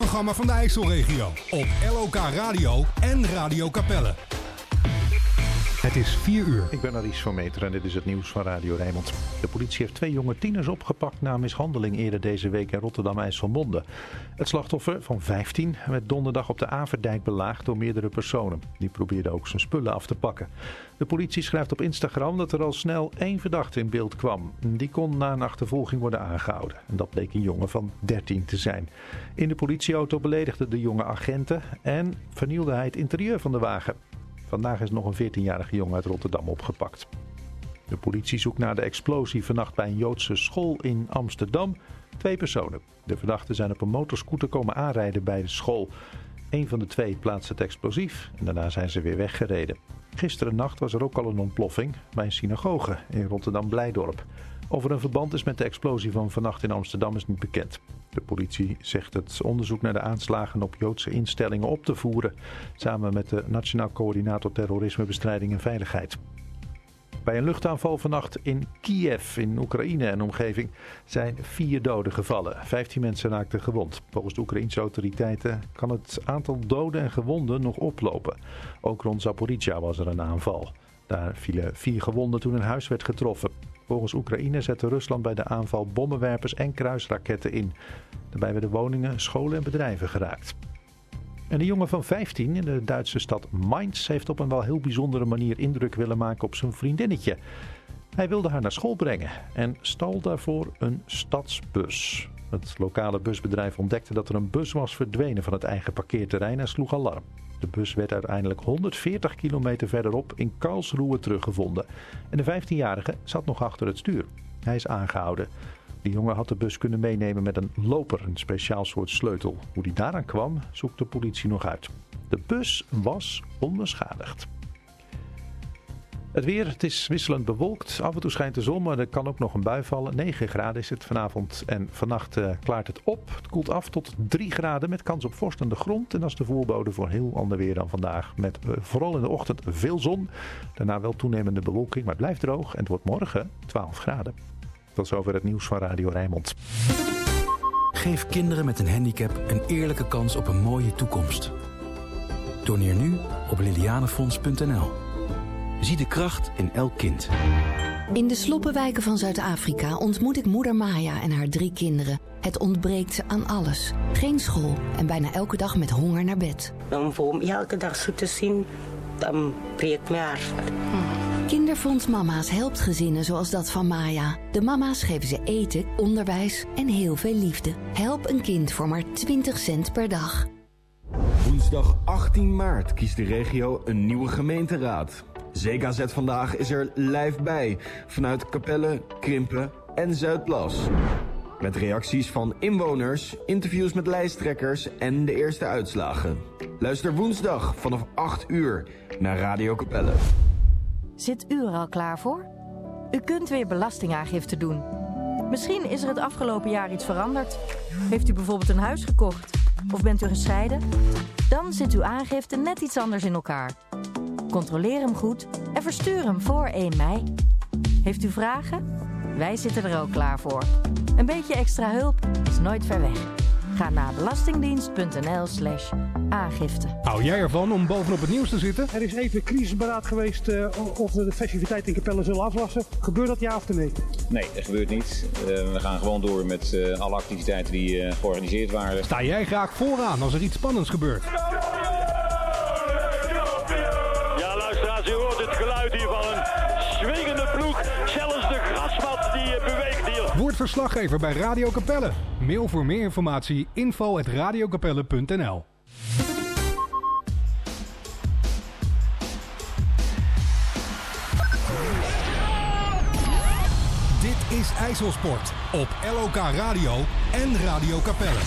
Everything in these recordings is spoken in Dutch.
sportprogramma van de IJsselregio op LOK Radio en Radio Capelle. Het is 4 uur. Ik ben Aries van Meter en dit is het nieuws van Radio Rijnmond. De politie heeft 2 jonge tieners opgepakt na mishandeling eerder deze week in Rotterdam-IJsselmonde. Het slachtoffer van 15 werd donderdag op de Averdijk belaagd door meerdere personen. Die probeerden ook zijn spullen af te pakken. De politie schrijft op Instagram dat er al snel 1 verdachte in beeld kwam. Die kon na een achtervolging worden aangehouden. En dat bleek een jongen van 13 te zijn. In de politieauto beledigde de jonge agenten en vernielde hij het interieur van de wagen. Vandaag is nog een 14-jarige jongen uit Rotterdam opgepakt. De politie zoekt naar de explosie vannacht bij een Joodse school in Amsterdam. 2 personen. De verdachten zijn op een motorscooter komen aanrijden bij de school. Een van de 2 plaatst het explosief en daarna zijn ze weer weggereden. Gisteren nacht was er ook al een ontploffing bij een synagoge in Rotterdam-Blijdorp. Of er een verband is met de explosie van vannacht in Amsterdam is niet bekend. De politie zegt het onderzoek naar de aanslagen op Joodse instellingen op te voeren, samen met de Nationaal Coördinator Terrorismebestrijding en Veiligheid. Bij een luchtaanval vannacht in Kiev in Oekraïne en omgeving zijn 4 doden gevallen. 15 mensen raakten gewond. Volgens de Oekraïense autoriteiten kan het aantal doden en gewonden nog oplopen. Ook rond Zaporizhzhia was er een aanval. Daar vielen 4 gewonden toen een huis werd getroffen. Volgens Oekraïne zette Rusland bij de aanval bommenwerpers en kruisraketten in. Daarbij werden woningen, scholen en bedrijven geraakt. En een jongen van 15 in de Duitse stad Mainz heeft op een wel heel bijzondere manier indruk willen maken op zijn vriendinnetje. Hij wilde haar naar school brengen en stal daarvoor een stadsbus. Het lokale busbedrijf ontdekte dat er een bus was verdwenen van het eigen parkeerterrein en sloeg alarm. De bus werd uiteindelijk 140 kilometer verderop in Karlsruhe teruggevonden. En de 15-jarige zat nog achter het stuur. Hij is aangehouden. De jongen had de bus kunnen meenemen met een loper, een speciaal soort sleutel. Hoe die daaraan kwam, zoekt de politie nog uit. De bus was onbeschadigd. Het weer, het is wisselend bewolkt. Af en toe schijnt de zon, maar er kan ook nog een bui vallen. 9 graden is het vanavond en vannacht klaart het op. Het koelt af tot 3 graden met kans op vorst aan de grond. En dat is de voorbode voor heel ander weer dan vandaag. Met vooral in de ochtend veel zon. Daarna wel toenemende bewolking, maar het blijft droog. En het wordt morgen 12 graden. Tot zover het nieuws van Radio Rijnmond. Geef kinderen met een handicap een eerlijke kans op een mooie toekomst. Doneer nu op lilianefonds.nl. Zie de kracht in elk kind. In de sloppenwijken van Zuid-Afrika ontmoet ik moeder Maya en haar 3 kinderen. Het ontbreekt ze aan alles. Geen school en bijna elke dag met honger naar bed. Om elke dag zo te zien, dan breekt mijn hart. Kinderfonds Mama's helpt gezinnen zoals dat van Maya. De mama's geven ze eten, onderwijs en heel veel liefde. Help een kind voor maar 20 cent per dag. Woensdag 18 maart kiest de regio een nieuwe gemeenteraad. ZKZ Vandaag is er live bij, vanuit Capelle, Krimpen en Zuidplas. Met reacties van inwoners, interviews met lijsttrekkers en de eerste uitslagen. Luister woensdag vanaf 8 uur naar Radio Capelle. Zit u er al klaar voor? U kunt weer belastingaangifte doen. Misschien is er het afgelopen jaar iets veranderd. Heeft u bijvoorbeeld een huis gekocht? Of bent u gescheiden? Dan zit uw aangifte net iets anders in elkaar. Controleer hem goed en verstuur hem voor 1 mei. Heeft u vragen? Wij zitten er ook klaar voor. Een beetje extra hulp is nooit ver weg. Ga naar belastingdienst.nl/aangifte. Hou jij ervan om bovenop het nieuws te zitten? Er is even crisisberaad geweest of we de festiviteit in Capelle zullen aflassen. Gebeurt dat ja of nee? Nee, dat gebeurt niet. We gaan gewoon door met alle activiteiten die georganiseerd waren. Sta jij graag vooraan als er iets spannends gebeurt? Ja, luisteraars, u hoort het geluid hier van een swingende ploeg. Zelfs de grasmat die beweegt hier. Word verslaggever bij Radio Capelle. Mail voor meer informatie info@radiocapelle.nl. Dit is IJsselsport op LOK Radio en Radio Capelle.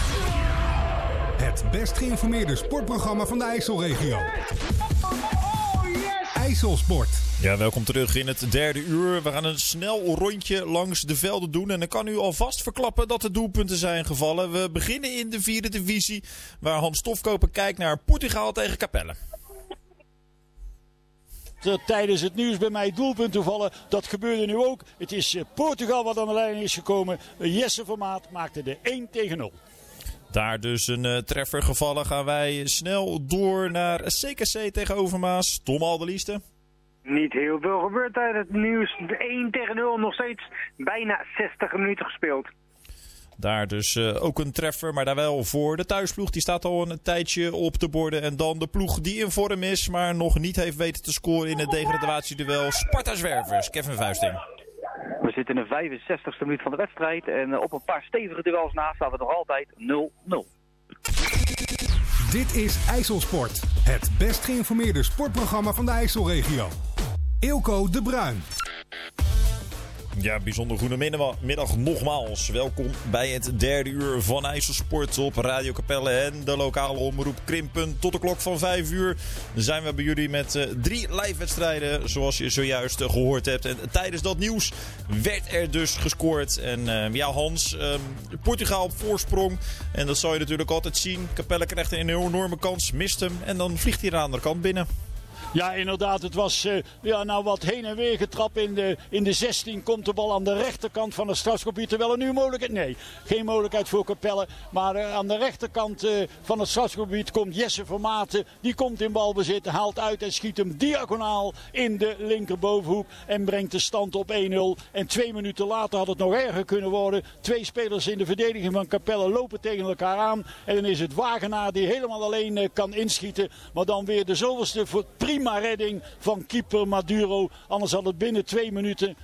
Het best geïnformeerde sportprogramma van de IJsselregio. IJsselsport. Ja, welkom terug in het 3e uur. We gaan een snel rondje langs de velden doen. En dan kan u alvast verklappen dat de doelpunten zijn gevallen. We beginnen in de 4e divisie, waar Hans Stofkoper kijkt naar Portugal tegen Capelle. Tijdens het nieuws bij mij doelpunten vallen. Dat gebeurde nu ook. Het is Portugal wat aan de lijn is gekomen. Jesse Vermaat maakte de 1-0. Daar dus een treffer gevallen. Gaan wij snel door naar CKC tegen Overmaas. Tom Alderlieste. Niet heel veel gebeurd uit het nieuws. 1-0, nog steeds bijna 60 minuten gespeeld. Daar dus ook een treffer, maar daar wel voor de thuisploeg. Die staat al een tijdje op de borden. En dan de ploeg die in vorm is, maar nog niet heeft weten te scoren in het degradatieduel. Sparta Zwervers, Kevin Vuisting. We zitten in de 65e minuut van de wedstrijd. En op een paar stevige duels na staan we nog altijd 0-0. Dit is IJsselsport. Het best geïnformeerde sportprogramma van de IJsselregio. Eelco de Bruin. Ja, bijzonder goedemiddag nogmaals. Welkom bij het derde uur van IJsselsport op Radio Capelle en de lokale omroep Krimpen. Tot de klok van 5 uur zijn we bij jullie met 3 live wedstrijden, zoals je zojuist gehoord hebt. En tijdens dat nieuws werd er dus gescoord. En Hans, Portugal op voorsprong. En dat zal je natuurlijk altijd zien. Capelle krijgt een enorme kans, mist hem en dan vliegt hij aan de andere kant binnen. Ja, inderdaad. Het was wat heen en weer getrapt. In de 16 komt de bal aan de rechterkant van het strafschopgebied. Terwijl er nu mogelijkheid... Nee, geen mogelijkheid voor Capelle. Maar aan de rechterkant van het strafschopgebied komt Jesse Vermaten. Die komt in balbezit, haalt uit en schiet hem diagonaal in de linkerbovenhoek. En brengt de stand op 1-0. En 2 minuten later had het nog erger kunnen worden. 2 spelers in de verdediging van Capelle lopen tegen elkaar aan. En dan is het Wagenaar die helemaal alleen kan inschieten. Maar dan weer de zoveelste voor prima redding van keeper Maduro. Anders had het binnen 2 minuten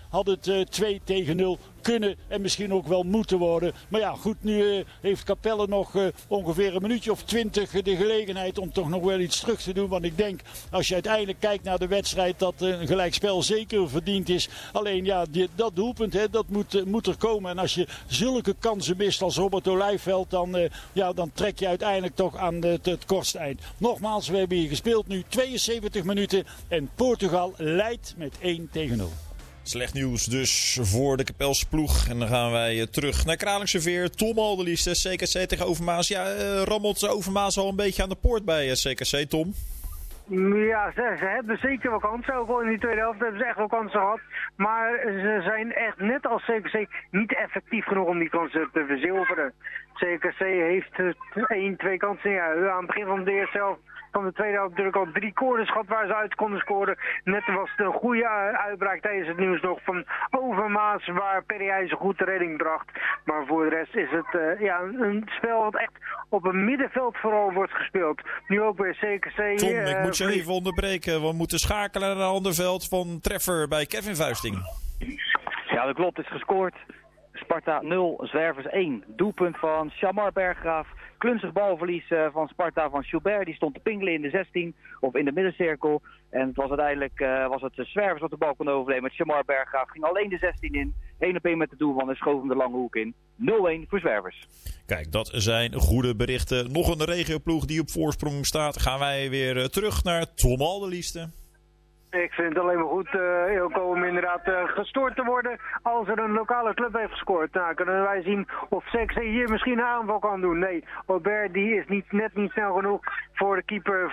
2-0 kunnen en misschien ook wel moeten worden. Maar ja, goed, nu heeft Capelle nog ongeveer een minuutje of 20 de gelegenheid om toch nog wel iets terug te doen. Want ik denk, als je uiteindelijk kijkt naar de wedstrijd, dat een gelijkspel zeker verdiend is. Alleen ja, dat doelpunt, dat moet er komen. En als je zulke kansen mist als Robert Olijfveld, dan trek je uiteindelijk toch aan het kortste eind. Nogmaals, we hebben hier gespeeld nu 72 minuten en Portugal leidt met 1-0. Slecht nieuws dus voor de Capelse ploeg. En dan gaan wij terug naar Kralingse Veer. Tom Alderlieste, CKC tegen Overmaas. Ja, rammelt Overmaas al een beetje aan de poort bij CKC, Tom? Ja, ze hebben zeker wel kansen. Ook al in die tweede helft hebben ze echt wel kansen gehad. Maar ze zijn echt net als CKC niet effectief genoeg om die kansen te verzilveren. CKC heeft 1-2 kansen. Ja, aan het begin van de eerste helft van de tweede helft natuurlijk al 3 corners gehad waar ze uit konden scoren. Net was het een goede uitbraak tijdens het nieuws nog van Overmaas, waar Perry goed de redding bracht. Maar voor de rest is het een spel wat echt op een middenveld vooral wordt gespeeld. Nu ook weer CKC. Tom, ik moet je even onderbreken. We moeten schakelen naar een ander veld van treffer bij Kevin Vuisting. Ja, dat klopt. Het is gescoord. Sparta 0, Zwervers 1. Doelpunt van Shamar Berggraaf. Klunzig balverlies van Sparta van Schubert. Die stond te pingelen in de 16 of in de middencirkel. En het was uiteindelijk de Zwervers wat de bal kon overnemen. Met Shamar Berggraaf ging alleen de 16 in. 1-op-1 met de doelman en schoof hem de lange hoek in. 0-1 voor Zwervers. Kijk, dat zijn goede berichten. Nog een regioploeg die op voorsprong staat. Gaan wij weer terug naar Tom Alderlieste. Ik vind het alleen maar goed, Eelco, om inderdaad gestoord te worden als er een lokale club heeft gescoord. Nou, kunnen wij zien of CKC hier misschien een aanval kan doen. Nee, Aubert die is net niet snel genoeg voor de keeper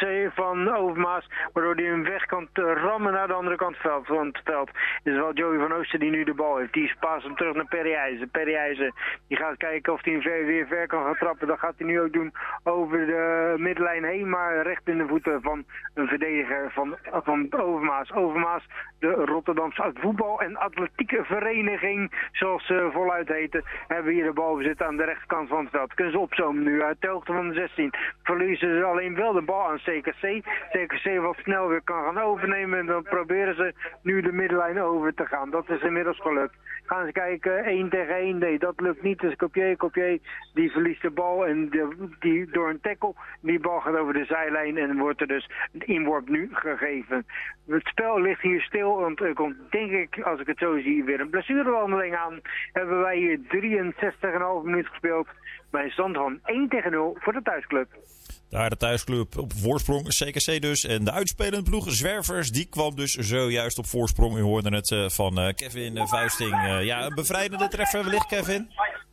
van Overmaas, waardoor hij hem weg kan rammen naar de andere kant van het veld. Het is wel Joey van Oosten die nu de bal heeft. Die paast hem terug naar Perry IJzer. Perry IJzer die gaat kijken of hij hem weer ver kan gaan trappen. Dat gaat hij nu ook doen over de middenlijn heen, maar recht in de voeten van een verdediger van Overmaas. Overmaas, de Rotterdamse voetbal- en atletieke vereniging, zoals ze voluit heten, hebben hier de balbezit aan de rechterkant van het veld. Kunnen ze opzomen nu uit de hoogte van de 16. Verliezen ze alleen wel de bal aan CKC. CKC wat snel weer kan gaan overnemen en dan proberen ze nu de middenlijn over te gaan. Dat is inmiddels gelukt. Gaan ze kijken, 1 tegen 1. Nee, dat lukt niet. Dus Copier die verliest de bal en die door een tackle. Die bal gaat over de zijlijn en wordt er dus een inworp nu gegeven. Het spel ligt hier stil, want er komt, denk ik, als ik het zo zie, weer een blessurewandeling aan. Hebben wij hier 63,5 minuten gespeeld bij een stand van 1-0 voor de thuisclub. Daar de thuisclub op voorsprong, CKC dus. En de uitspelende ploeg, Zwervers, die kwam dus zojuist op voorsprong. U hoorde het van Kevin Vuisting. Een bevrijdende treffer wellicht, Kevin?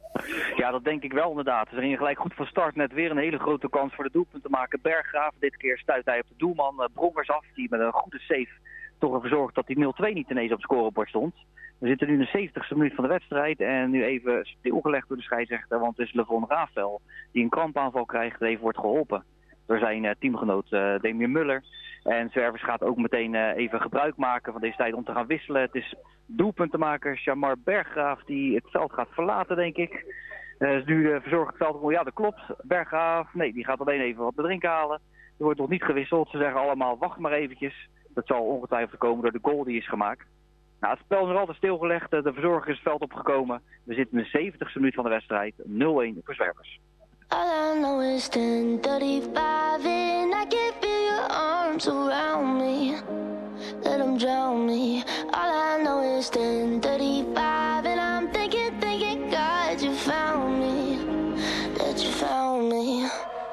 Ja, dat denk ik wel inderdaad. Ze gingen gelijk goed van start. Net weer een hele grote kans voor de doelpunt te maken. Berggraaf, dit keer stuit hij op de doelman Brongers af. Die met een goede save toch ervoor zorgt dat die 0-2 niet ineens op het scorebord stond. We zitten nu in de 70ste minuut van de wedstrijd en nu even stilgelegd door de scheidsrechter, want het is Levon Rafael die een krampaanval krijgt en even wordt geholpen door zijn teamgenoot Damien Muller. En Zwervers gaat ook meteen even gebruik maken van deze tijd om te gaan wisselen. Het is doelpuntenmaker Shamar Berggraaf die het veld gaat verlaten, denk ik. Dus nu verzorgt het veld, ja, dat klopt. Berggraaf, nee, die gaat alleen even wat te drinken halen. Er wordt nog niet gewisseld. Ze zeggen allemaal, wacht maar eventjes. Dat zal ongetwijfeld komen door de goal die is gemaakt. Nou, het spel is nog altijd stilgelegd. De verzorger is het veld opgekomen. We zitten in de 70ste minuut van de wedstrijd. 0-1 voor Zwervers. All I know is 10:35 and I can feel your arms around me. Let them drown me. All I know is 10:35 and I'm thinking, God, you found me. That you found me.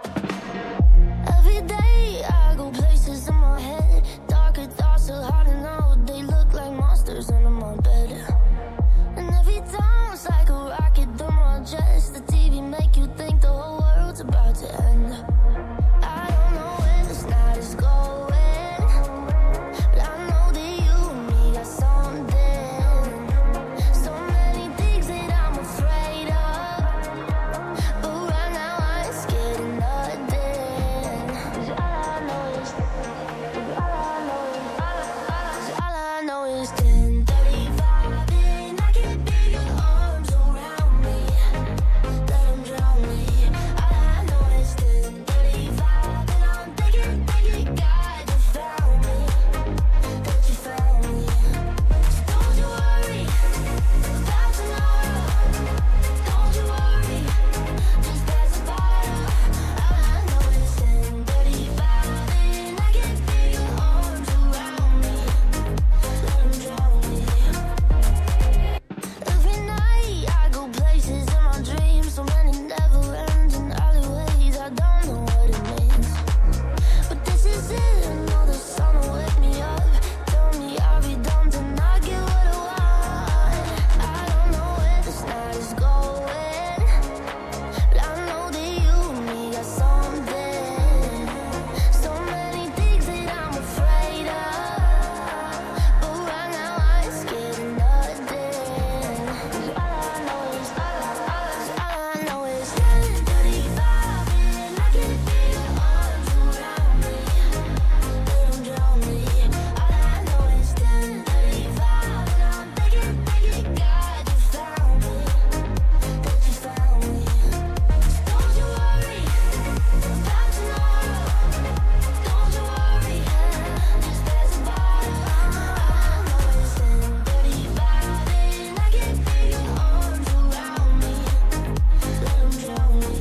Every day I go places in my head. Darker thoughts are hard to know. They look like monsters under my bed. And every time it's like a rocket through my chest. The TV make you think the whole world's about to end. I don't know where this night is going, but I know that you and me got something. So many things that I'm afraid of, but right now I ain't scared of nothing. 'Cause all I know is 10:35 and I can feel your arms around me. Let them drown me. All I know is 10:35 and I'm thinking, God, you found me. That you found me. So don't you worry about tomorrow. Don't you worry, just pass the bottle. All I know is 10:35 and I can feel your arms around me. Let them drown me. Every night I go places in my dreams, so many never-ending alleyways. I don't know what it means, but this is it. I know the sun will wake me up. Tell me I'll be done to not get what I want. I don't know where this night is going, but I know that you and me got something. So many things that I'm afraid of, but right now I ain't scared of nothing. 'Cause all I know is 10:35 and I can feel your arms around me. Let them drown me. All I know is 10:35 and I'm thinking, God, you found me. That you found me. Don't you worry about tomorrow. Don't you worry, just pass the bottle. All I know is 10:35 and I can feel your arms around me. Let them drown me.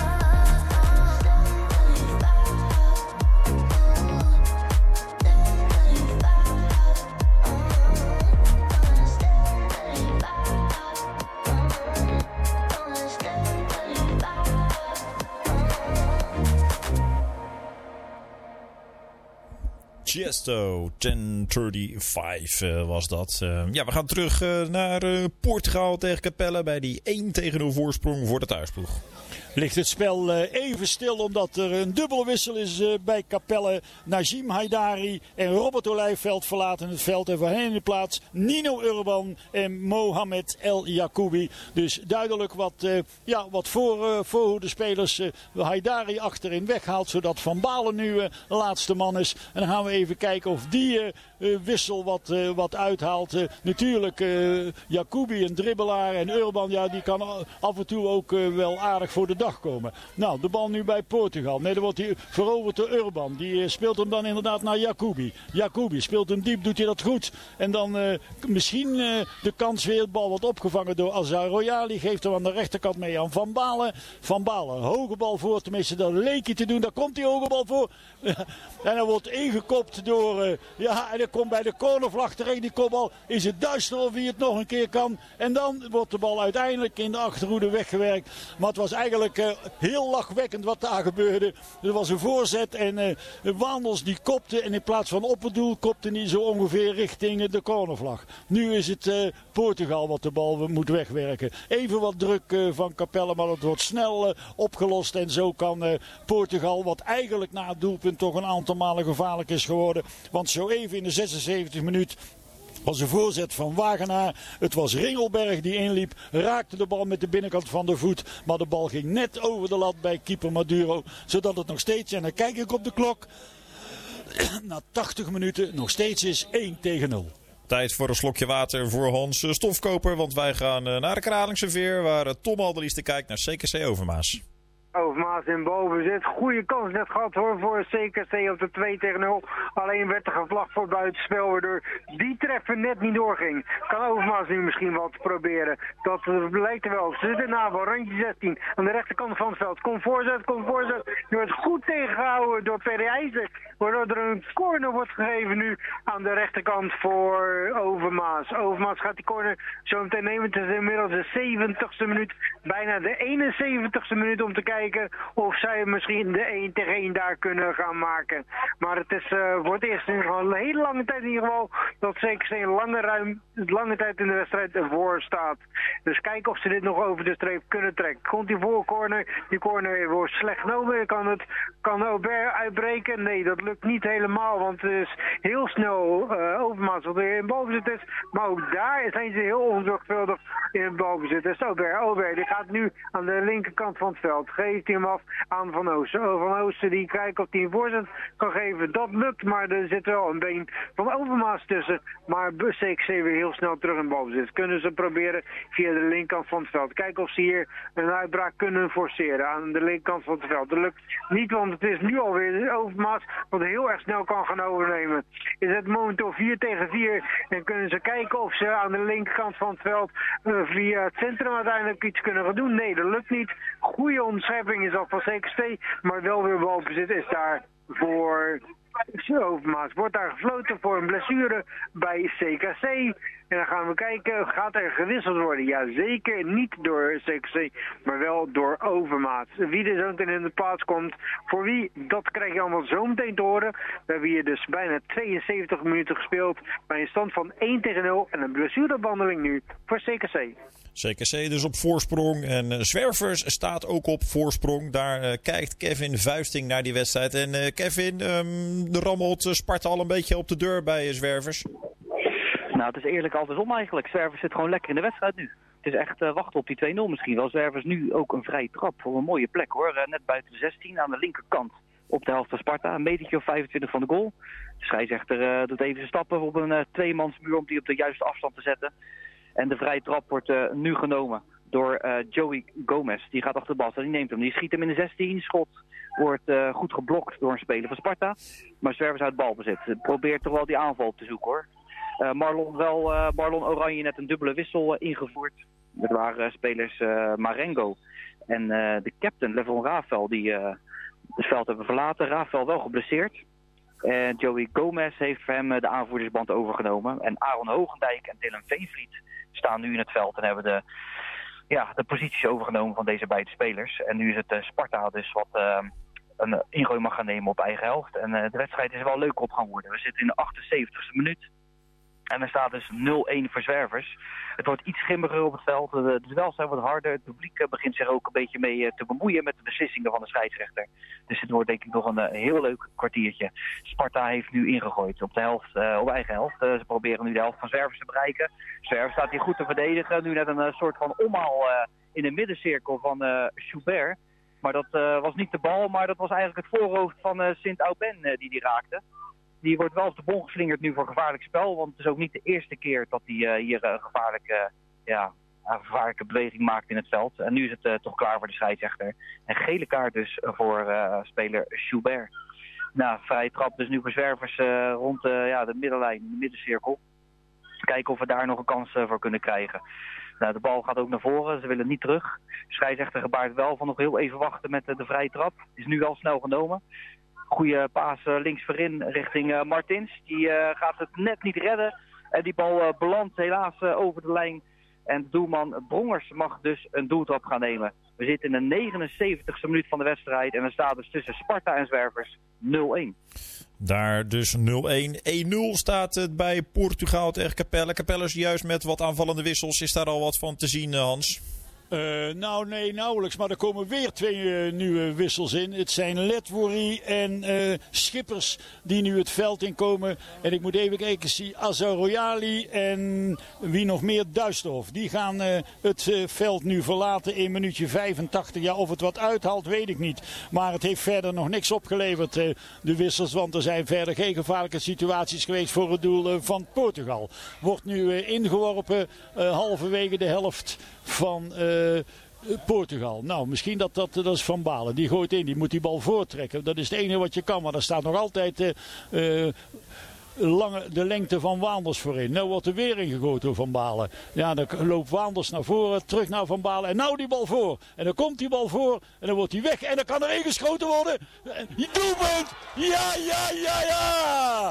Tiesto, 10:35 was dat. Ja, we gaan terug naar Portugal tegen Capelle bij die 1-0 voorsprong voor de thuisploeg. Ligt het spel even stil omdat er een dubbele wissel is bij Capelle. Najim Haidari en Robert Olijfveld verlaten het veld. En voor hen in de plaats Nino Urban en Mohamed El Yacoubi. Dus duidelijk wat voor de spelers Haidari achterin weghaalt. Zodat Van Balen nu laatste man is. En dan gaan we even kijken of die wissel wat uithaalt. Natuurlijk Yacoubi een dribbelaar en Urban die kan af en toe ook wel aardig voor de dag komen. Nou, de bal nu bij Portugal. Nee, dan wordt hij veroverd door Urban. Die speelt hem dan inderdaad naar Yacoubi. Yacoubi speelt hem diep, doet hij dat goed. En dan misschien de kans weer. De bal wordt opgevangen door Azar Royali. Geeft hem aan de rechterkant mee aan Van Balen. Van Balen, hoge bal voor. Tenminste, dat leek hij te doen. Daar komt die hoge bal voor. En dan wordt ingekopt door... en dan komt bij de cornervlag terecht. Die kopbal is het duister of hij het nog een keer kan. En dan wordt de bal uiteindelijk in de achterhoede weggewerkt. Maar het was eigenlijk heel lachwekkend wat daar gebeurde. Er was een voorzet en Wandels die kopte. En in plaats van op het doel kopte hij zo ongeveer richting de cornervlag. Nu is het Portugal wat de bal moet wegwerken. Even wat druk van Capelle, maar het wordt snel opgelost. En zo kan Portugal, wat eigenlijk na het doelpunt toch een aantal malen gevaarlijk is geworden. Want zo even in de 76 minuut was een voorzet van Wagenaar. Het was Ringelberg die inliep. Raakte de bal met de binnenkant van de voet. Maar de bal ging net over de lat bij keeper Maduro. Zodat het nog steeds, en dan kijk ik op de klok, na 80 minuten nog steeds is 1-0. Tijd voor een slokje water voor Hans Stofkoper. Want wij gaan naar de Kralingse Veer. Waar Tom Alderlieste kijkt naar CKC Overmaas. Overmaas in balbezit. Goede kans net gehad hoor voor CKC op de 2-0. Alleen werd er gevlacht voor buitenspel, waardoor die treffer net niet doorging. Kan Overmaas nu misschien wat proberen. Dat lijkt er wel. Ze zitten in de aanval, randje 16 aan de rechterkant van het veld. Komt voorzet. Die wordt goed tegengehouden door Perijzen. Waardoor er een corner wordt gegeven nu aan de rechterkant voor Overmaas. Overmaas gaat die corner zo meteen nemen. Het is inmiddels de 70ste minuut. Bijna de 71ste minuut om te kijken of zij misschien de 1-1 daar kunnen gaan maken. Maar het is voor het eerst in een hele lange tijd in ieder geval dat CKC een lange tijd in de wedstrijd ervoor staat. Dus kijken of ze dit nog over de streep kunnen trekken. Komt die voorcorner, die corner wordt slecht genomen. Kan Aubert uitbreken? Nee, dat lukt niet helemaal, want het is heel snel Overmaas wat weer in balbezit is. Maar ook daar zijn ze heel onzorgvuldig in het balbezit. Dus Aubert die gaat nu aan de linkerkant van het veld. Geeft hij hem af aan Van Oosten. Van Oosten die kijkt of hij een voorzet kan geven. Dat lukt, maar er zit wel een been van Overmaas tussen. Maar CKC weer heel snel terug in balbezit. Kunnen ze proberen via de linkerkant van het veld. Kijken of ze hier een uitbraak kunnen forceren aan de linkerkant van het veld. Dat lukt niet, want het is nu alweer Overmaas wat heel erg snel kan gaan overnemen. Is het momenteel 4-4 en kunnen ze kijken of ze aan de linkerkant van het veld via het centrum uiteindelijk iets kunnen gaan doen. Nee, dat lukt niet. Goede omschrijving is al van CKC, maar wel weer balbezit is daar voor Overmaas. Wordt daar gefloten voor een blessure bij CKC. En dan gaan we kijken, gaat er gewisseld worden? Ja, zeker niet door CKC, maar wel door Overmaas. Wie er zo meteen in de plaats komt, voor wie, dat krijg je allemaal zo meteen te horen. We hebben hier dus bijna 72 minuten gespeeld bij een stand van 1-0 en een blessurebehandeling nu voor CKC. CKC dus op voorsprong en Zwervers staat ook op voorsprong. Daar kijkt Kevin Vuisting naar die wedstrijd. En Kevin, rammelt Sparta al een beetje op de deur bij Zwervers? Nou, het is eerlijk andersom eigenlijk. Zwervers zit gewoon lekker in de wedstrijd nu. Het is echt wachten op die 2-0 misschien wel. Zwervers nu ook een vrije trap voor een mooie plek hoor. Net buiten de 16 aan de linkerkant op de helft van Sparta. Een metertje of 25 van de goal. De scheidsrechter doet even zijn stappen op een tweemansmuur om die op de juiste afstand te zetten. En de vrije trap wordt nu genomen door Joey Gomez. Die gaat achter de bal staan, die neemt hem. Die schiet hem in de 16. Schot wordt goed geblokt door een speler van Sparta. Maar Zwervers uit balbezit. Probeert toch wel die aanval op te zoeken hoor. Marlon Oranje net een dubbele wissel ingevoerd. Dat waren spelers Marengo en de captain Levon Rafael die het veld hebben verlaten. Rafael wel geblesseerd. En Joey Gomez heeft voor hem de aanvoerdersband overgenomen. En Aaron Hoogendijk en Dylan Veenvliet staan nu in het veld en hebben de posities overgenomen van deze beide spelers. En nu is het Sparta dus wat een ingooi mag gaan nemen op eigen helft. En de wedstrijd is wel leuk op gaan worden. We zitten in de 78e minuut. En er staat dus 0-1 voor Zwervers. Het wordt iets schimmiger op het veld. De duels zijn wat harder. Het publiek begint zich ook een beetje mee te bemoeien met de beslissingen van de scheidsrechter. Dus het wordt denk ik nog een heel leuk kwartiertje. Sparta heeft nu ingegooid op de helft, op eigen helft. Ze proberen nu de helft van Zwervers te bereiken. Zwervers staat hier goed te verdedigen. Nu net een soort van omhaal in de middencirkel van Schubert. Maar dat was niet de bal, maar dat was eigenlijk het voorhoofd van Sint-Aubin die raakte. Die wordt wel op de bon geslingerd nu voor gevaarlijk spel. Want het is ook niet de eerste keer dat hij hier een gevaarlijke beweging maakt in het veld. En nu is het toch klaar voor de scheidsrechter. En gele kaart dus voor speler Schubert. Nou, vrije trap dus nu voor Zwervers rond de middenlijn, de middencirkel. Kijken of we daar nog een kans voor kunnen krijgen. Nou, de bal gaat ook naar voren, ze willen niet terug. De scheidsrechter gebaart wel van nog heel even wachten met de vrije trap. Is nu wel snel genomen. Goede paas links voorin richting Martins. Die gaat het net niet redden. En die bal belandt helaas over de lijn. En doelman Brongers mag dus een doeltrap gaan nemen. We zitten in de 79e minuut van de wedstrijd. En er staat dus tussen Sparta en Zwervers 0-1. Daar dus 0-1. 1-0 staat het bij Portugal tegen Capelle. Capelle is juist met wat aanvallende wissels. Is daar al wat van te zien, Hans? Nou, nee, nauwelijks. Maar er komen weer 2 nieuwe wissels in. Het zijn Ledwory en Schippers die nu het veld inkomen. En ik moet even kijken, zie Azzaroyali en wie nog meer, Duisterhof. Die gaan het veld nu verlaten in minuutje 85. Ja, of het wat uithaalt, weet ik niet. Maar het heeft verder nog niks opgeleverd, de wissels. Want er zijn verder geen gevaarlijke situaties geweest voor het doel van Portugal. Wordt nu ingeworpen halverwege de helft van Portugal. Nou, misschien dat is Van Balen. Die gooit in, die moet die bal voortrekken. Dat is het enige wat je kan, maar er staat nog altijd de lengte van Waanders voorin. Nou wordt er weer ingegoten door Van Balen. Ja, dan loopt Waanders naar voren, terug naar Van Balen. En nou die bal voor. En dan komt die bal voor. En dan wordt hij weg. En dan kan er ingeschoten worden. Doelpunt! Ja!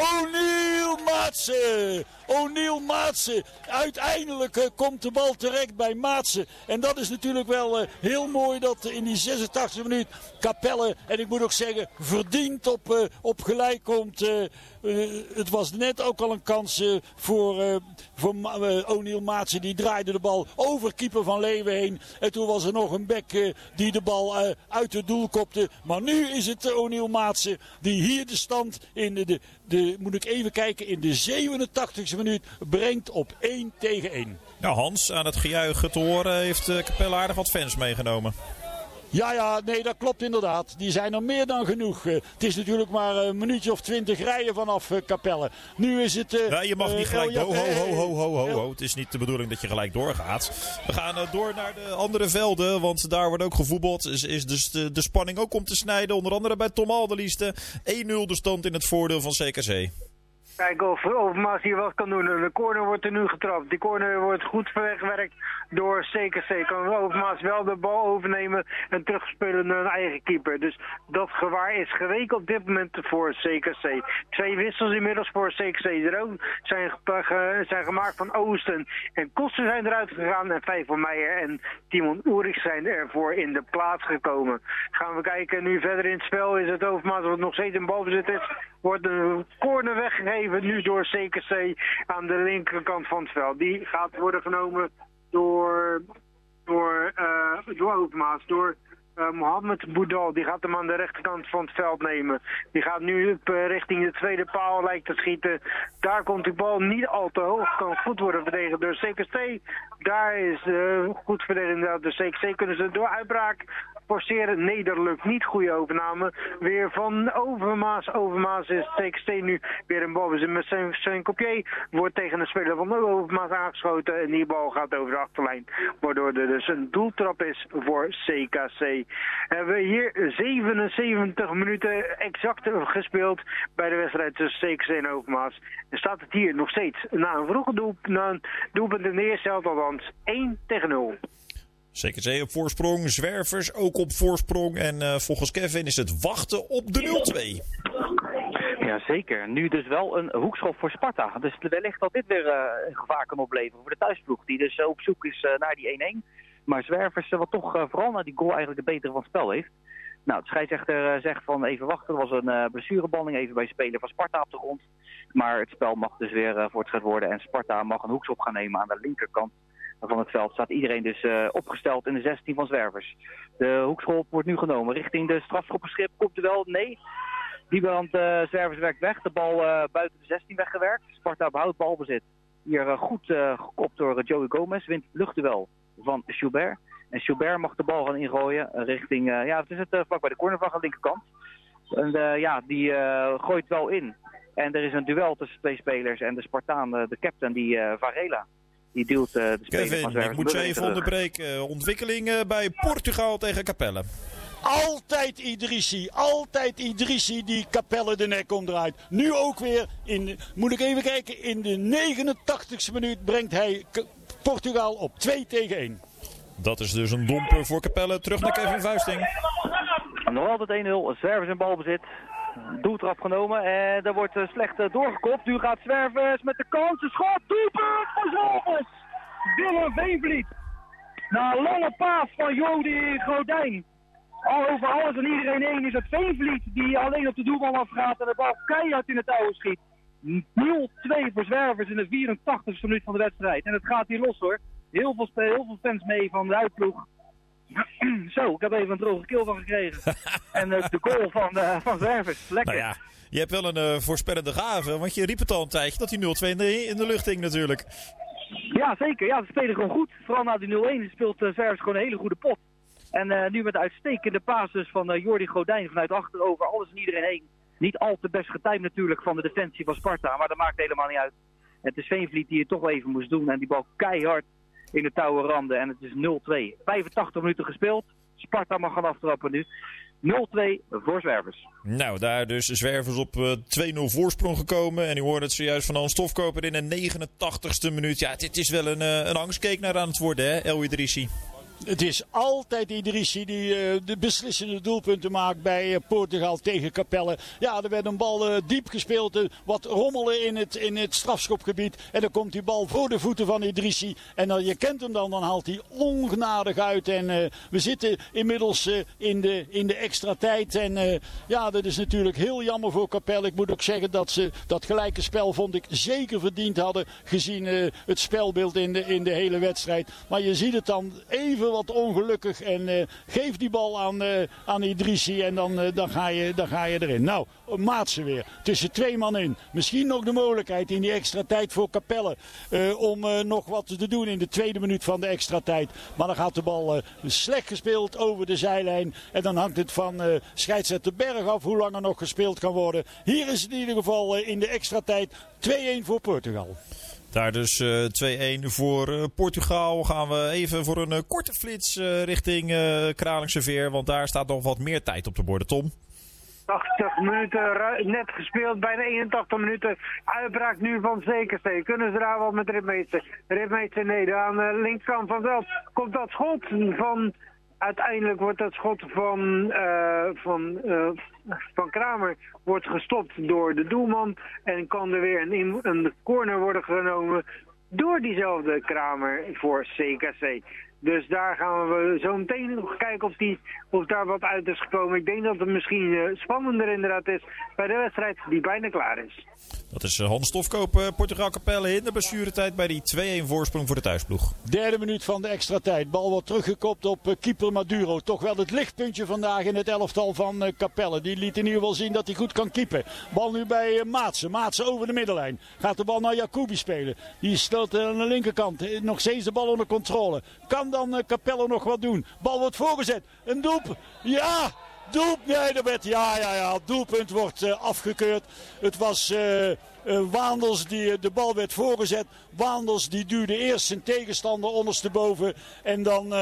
O'Neil Maatsen. Uiteindelijk komt de bal terecht bij Maatsen. En dat is natuurlijk wel heel mooi dat in die 86e minuut Capelle, en ik moet ook zeggen, verdiend op gelijk komt. Het was net ook al een kans voor O'Neil Maatsen. Die draaide de bal over keeper Van Leeuwen heen. En toen was er nog een bek die de bal uit het doel kopte. Maar nu is het O'Neil Maatsen die hier de stand in moet ik even kijken, in de 87e minuut brengt op 1-1. Nou, Hans, aan het gejuich te horen heeft Capelle aardig wat fans meegenomen. Ja, nee, dat klopt inderdaad. Die zijn er meer dan genoeg. Het is natuurlijk maar een minuutje of 20 rijden vanaf Capelle. Nu is het... je mag niet gelijk... Ho. Het is niet de bedoeling dat je gelijk doorgaat. We gaan door naar de andere velden, want daar wordt ook gevoetbald. Is dus de spanning ook om te snijden. Onder andere bij Tom Alderlieste. 1-0 de stand in het voordeel van CKC. Kijken of Overmars hier wat kan doen. De corner wordt er nu getrapt. Die corner wordt goed weggewerkt door CKC. Kan Overmars wel de bal overnemen en terugspelen naar een eigen keeper. Dus dat gevaar is geweken op dit moment voor CKC. 2 wissels inmiddels voor CKC. Er ook zijn gemaakt van Oosten en Koster zijn eruit gegaan. En Fijn van Meijer en Timon Oerik zijn ervoor in de plaats gekomen. Gaan we kijken nu verder in het spel. Is het Overmars wat nog steeds in balbezit is. Wordt een corner weggegeven nu door CKC aan de linkerkant van het veld. Die gaat worden genomen door Overmars, door Mohamed Boudal. Die gaat hem aan de rechterkant van het veld nemen. Die gaat nu richting de tweede paal lijkt te schieten. Daar komt die bal niet al te hoog. Kan goed worden verdedigd door CKC. Daar is goed verdedigd door CKC. Kunnen ze door uitbraak forceren? Nee, dat lukt niet. Goede overname. Weer van Overmars. Overmars is CKC nu weer een balbezit met zijn Copier. Wordt tegen de speler van Overmars aangeschoten. En die bal gaat over de achterlijn. Waardoor er dus een doeltrap is voor CKC. Hebben we hier 77 minuten exact gespeeld bij de wedstrijd tussen CKC en Overmars. En staat het hier nog steeds na een vroege doelpunt in de eerste helft althans 1-0. CKC op voorsprong, Zwervers ook op voorsprong. En volgens Kevin is het wachten op de 0-2. Ja, zeker. Nu dus wel een hoekschop voor Sparta. Dus wellicht dat dit weer gevaar kan opleveren voor de thuisploeg. Die dus op zoek is naar die 1-1. Maar Zwervers wat toch vooral naar die goal eigenlijk de betere van het spel heeft. Nou, de scheidsrechter zegt van even wachten. Er was een blessurebanding even bij een speler van Sparta op de grond. Maar het spel mag dus weer voortgezet worden. En Sparta mag een hoekschop gaan nemen aan de linkerkant van het veld. Staat iedereen dus opgesteld in de 16 van Zwervers. De hoekschop wordt nu genomen richting de strafschoppenschip. Komt er wel? Nee. Die brand Zwervers werkt weg. De bal buiten de 16 weggewerkt. Sparta behoudt balbezit. Hier goed gekopt door Joey Gomez. Wint het luchtduel van Schubert. En Schubert mag de bal gaan ingooien richting, het is het vlak bij de cornervlag aan de linkerkant. En die gooit wel in. En er is een duel tussen 2 spelers en de Spartaan, de captain, die Varela. Die duwt de speler van Zwervers. Ik moet je even onderbreken. Ontwikkelingen bij Portugal tegen Capelle. Altijd Idrissi die Capelle de nek omdraait. Nu ook weer, moet ik even kijken, in de 89e minuut brengt hij Portugal op 2-1. Dat is dus een domper voor Capelle. Terug naar Kevin Vuisting. Nog altijd 1-0. Zwervers in balbezit. Doeltrap genomen. En daar wordt slecht doorgekopt. Nu gaat Zwervers met de kansen. Schot. Doelpunt voor Zwervers. Willem Veenvliet. Na een lange paas van Jody Godijn. Over alles en iedereen heen is het Veenvliet die alleen op de doelman afgaat en de bal keihard in het touw schiet. 0-2 voor Zwervers in de 84e minuut van de wedstrijd. En het gaat hier los hoor. Heel veel fans mee van de uitploeg. Zo, ik heb even een droge keel van gekregen. En de goal van Zwervers. Lekker. Nou ja, je hebt wel een voorspellende gave, want je riep het al een tijdje dat die 0-2 in de lucht hing natuurlijk. Ja, zeker. Ja, ze spelen gewoon goed. Vooral na die 0-1 speelt Zwervers gewoon een hele goede pot. En nu met de uitstekende basis van Jordi Godijn vanuit achterover alles en iedereen heen. Niet al te best getimed natuurlijk van de defensie van Sparta, maar dat maakt helemaal niet uit. Het is Veenvliet die het toch wel even moest doen en die bal keihard in de touwen randen en het is 0-2. 85 minuten gespeeld. Sparta mag gaan aftrappen nu. 0-2 voor Zwervers. Nou, daar dus Zwervers op 2-0 voorsprong gekomen. En u hoorde het zojuist van Hans Stofkoper in de 89ste minuut. Ja, dit is wel een angstkekenaar aan het worden, hè, El Idrissi. Het is altijd Idrissi die de beslissende doelpunten maakt bij Portugal tegen Capelle. Ja, er werd een bal diep gespeeld, wat rommelen in het strafschopgebied. En dan komt die bal voor de voeten van Idrissi. En je kent hem dan haalt hij ongenadig uit. En we zitten inmiddels in de extra tijd. En ja, dat is natuurlijk heel jammer voor Capelle. Ik moet ook zeggen dat ze dat gelijke spel, vond ik, zeker verdiend hadden. Gezien het spelbeeld in de hele wedstrijd. Maar je ziet het dan even wat ongelukkig en geef die bal aan Idrissi en dan ga je erin. Nou, Maatsen weer. Tussen 2 man in. Misschien nog de mogelijkheid in die extra tijd voor Capelle om nog wat te doen in de 2e minuut van de extra tijd. Maar dan gaat de bal slecht gespeeld over de zijlijn en dan hangt het van scheidsrechter Berg af hoe lang er nog gespeeld kan worden. Hier is het in ieder geval in de extra tijd 2-1 voor Portugal. Daar dus 2-1 voor Portugal. Gaan we even voor een korte flits richting Kralingse Veer. Want daar staat nog wat meer tijd op de borden, Tom. 80 minuten net gespeeld, bijna 81 minuten. Uitbraak nu van CKC. Kunnen ze daar wat met Ritmeester? Ritmeester nee, aan de linkerkant van het veld komt dat schot van... Uiteindelijk wordt dat schot van Kramer wordt gestopt door de doelman. En kan er weer een corner worden genomen door diezelfde Kramer voor CKC. Dus daar gaan we zo meteen nog kijken of daar wat uit is gekomen. Ik denk dat het misschien spannender inderdaad is bij de wedstrijd die bijna klaar is. Dat is Hans Stofkoper, Portugal Capelle in de blessuretijd bij die 2-1 voorsprong voor de thuisploeg. 3e minuut van de extra tijd. Bal wordt teruggekopt op keeper Maduro. Toch wel het lichtpuntje vandaag in het elftal van Capelle. Die liet in ieder geval zien dat hij goed kan keepen. Bal nu bij Maatsen. Maatsen over de middenlijn. Gaat de bal naar Jacobi spelen. Die stelt aan de linkerkant. Nog steeds de bal onder controle. Kan dan Capelle nog wat doen? Bal wordt voorgezet. Een doelpunt. Ja! Nee, dat werd, ja. Doelpunt wordt afgekeurd. Het was Waandels die de bal werd voorgezet. Waandels die duwde eerst zijn tegenstander ondersteboven. En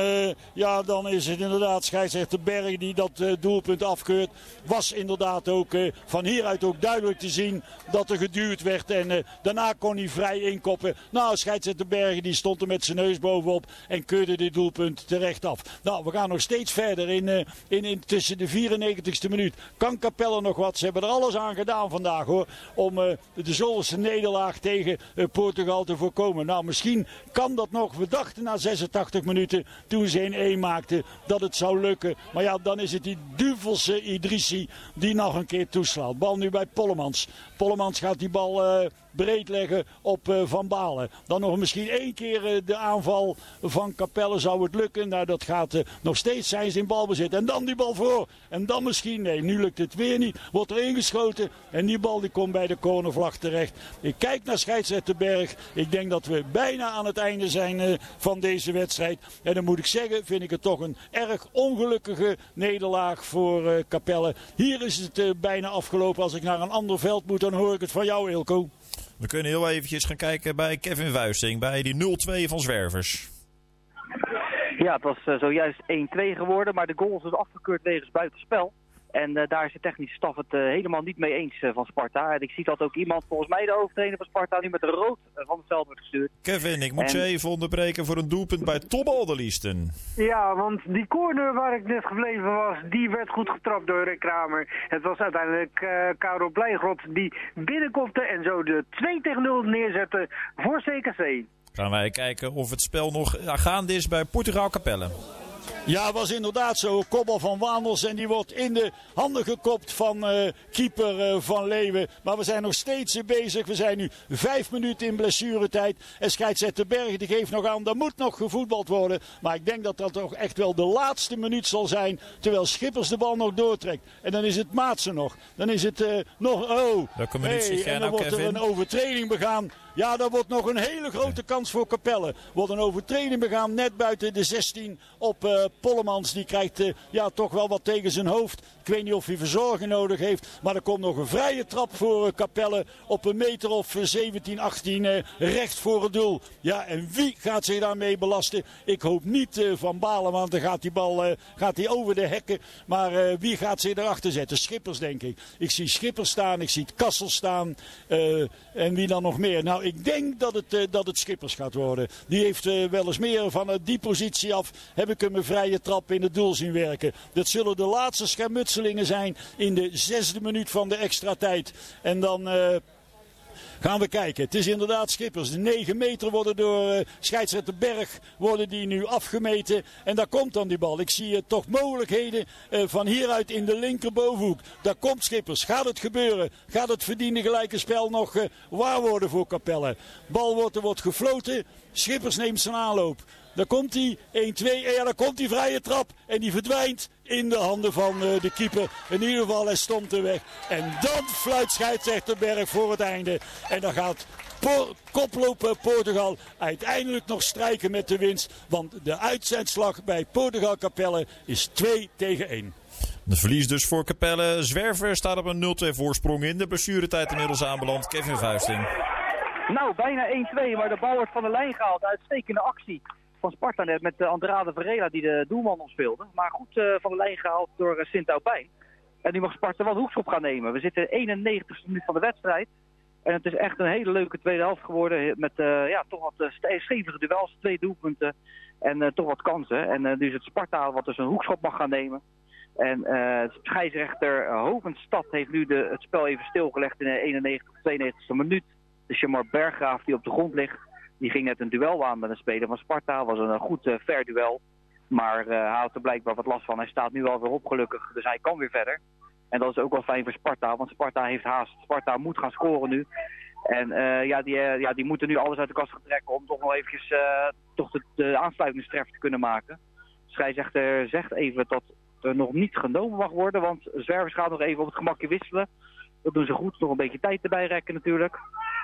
dan is het inderdaad scheidsrechter Berg die dat doelpunt afkeurt. Was inderdaad ook van hieruit ook duidelijk te zien dat er geduwd werd. En daarna kon hij vrij inkoppen. Nou, scheidsrechter Berg die stond er met zijn neus bovenop en keurde dit doelpunt terecht af. Nou, we gaan nog steeds verder in tussen de 94ste minuut. Kan Capelle nog wat? Ze hebben er alles aan gedaan vandaag hoor. Om de zoveelste nederlaag tegen Portugal te voorkomen. Nou, misschien kan dat nog. We dachten na 86 minuten toen ze 1-1 maakten dat het zou lukken. Maar ja, dan is het die duvelse Idrissi die nog een keer toeslaat. Bal nu bij Pollemans. Pollemans gaat die bal breed leggen op Van Balen. Dan nog misschien 1 keer de aanval van Capelle. Zou het lukken? Nou, dat gaat nog steeds zijn ze in balbezit. En dan die bal voor. En dan misschien, nee, nu lukt het weer niet. Wordt er ingeschoten. En die bal die komt bij de cornervlag terecht. Ik kijk naar scheidsrechter Berg. Ik denk dat we bijna aan het einde zijn van deze wedstrijd. En dan moet ik zeggen, vind ik het toch een erg ongelukkige nederlaag voor Capelle. Hier is het bijna afgelopen. Als ik naar een ander veld moet, dan hoor ik het van jou, Eelco. We kunnen heel eventjes gaan kijken bij Kevin Vuisting, bij die 0-2 van Zwervers. Ja, het was zojuist 1-2 geworden, maar de goal is dus afgekeurd wegens buitenspel. En daar is de technische staf het helemaal niet mee eens van Sparta. En ik zie dat ook iemand, volgens mij de hoofdtrainer van Sparta, nu met de rood van het veld wordt gestuurd. Kevin, ik moet je even onderbreken voor een doelpunt bij Tom Alderliesten. Ja, want die corner waar ik net gebleven was, die werd goed getrapt door Rick Kramer. Het was uiteindelijk Karel Blijgrot die binnenkopte en zo de 2-0 neerzette voor CKC. Gaan wij kijken of het spel nog gaande is bij Portugal Capelle. Ja, was inderdaad zo. Kopbal van Waandels en die wordt in de handen gekopt van keeper Van Leeuwen. Maar we zijn nog steeds bezig. We zijn nu 5 minuten in blessuretijd. En scheidsrechter Berg die geeft nog aan, er moet nog gevoetbald worden. Maar ik denk dat dat toch echt wel de laatste minuut zal zijn. Terwijl Schippers de bal nog doortrekt. En dan is het Maatsen nog. Dan is het nog... en dan wordt er een overtreding begaan. Ja, dat wordt nog een hele grote kans voor Capelle. Wordt een overtreding begaan net buiten de 16 op Pollemans. Die krijgt toch wel wat tegen zijn hoofd. Ik weet niet of hij verzorging nodig heeft. Maar er komt nog een vrije trap voor Capelle op een meter of 17, 18 recht voor het doel. Ja, en wie gaat zich daarmee belasten? Ik hoop niet Van Balen, want dan gaat die bal over de hekken. Maar wie gaat zich erachter zetten? Schippers, denk ik. Ik zie Schippers staan, ik zie Kassel staan. En wie dan nog meer? Nou, ik denk dat het Schippers gaat worden. Die heeft wel eens meer van die positie af. Heb ik hem een vrije trap in het doel zien werken. Dat zullen de laatste schermutselingen zijn in de 6e minuut van de extra tijd. En dan... gaan we kijken. Het is inderdaad Schippers. De 9 meter worden door scheidsrechter Berg worden die nu afgemeten. En daar komt dan die bal. Ik zie toch mogelijkheden van hieruit in de linkerbovenhoek. Daar komt Schippers. Gaat het gebeuren? Gaat het verdiende gelijke spel nog waar worden voor Capelle? Bal wordt gefloten. Schippers neemt zijn aanloop. Daar komt hij. 1-2. Ja, daar komt die vrije trap. En die verdwijnt in de handen van de keeper. In ieder geval, hij stond er weg. En dan fluit scheidsrechter Berg voor het einde. En dan gaat koploper Portugal uiteindelijk nog strijken met de winst. Want de uitzendslag bij Portugal Capelle is 2-1. De verlies dus voor Capelle. Zwerver staat op een 0-2 voorsprong in. De blessuretijd inmiddels aanbeland. Kevin Vuisting. Nou, bijna 1-2, maar de bal wordt van de lijn gehaald. Uitstekende actie van Sparta net met Andrade Varela die de doelman opspeelde. Maar goed van de lijn gehaald door Sint-Aubijn. En nu mag Sparta wel de hoekschop gaan nemen. We zitten 91ste minuut van de wedstrijd. En het is echt een hele leuke tweede helft geworden. Met toch wat stevige duels, 2 doelpunten en toch wat kansen. En nu is het Sparta wat dus een hoekschop mag gaan nemen. En scheidsrechter Hovenstad heeft nu het spel even stilgelegd in de 91-92e minuut. De Shamar Berggraaf die op de grond ligt. Die ging net een duel aan met een speler van Sparta. Was een goed fair duel. Maar hij had er blijkbaar wat last van. Hij staat nu alweer op gelukkig. Dus hij kan weer verder. En dat is ook wel fijn voor Sparta. Want Sparta heeft haast. Sparta moet gaan scoren nu. En die moeten nu alles uit de kast gaan trekken. Om toch nog eventjes de aansluitingstreffer te kunnen maken. De scheidsrechter zegt even dat er nog niet genomen mag worden. Want Zwervers gaat nog even op het gemakje wisselen. Dat doen ze goed. Nog een beetje tijd erbij rekken natuurlijk.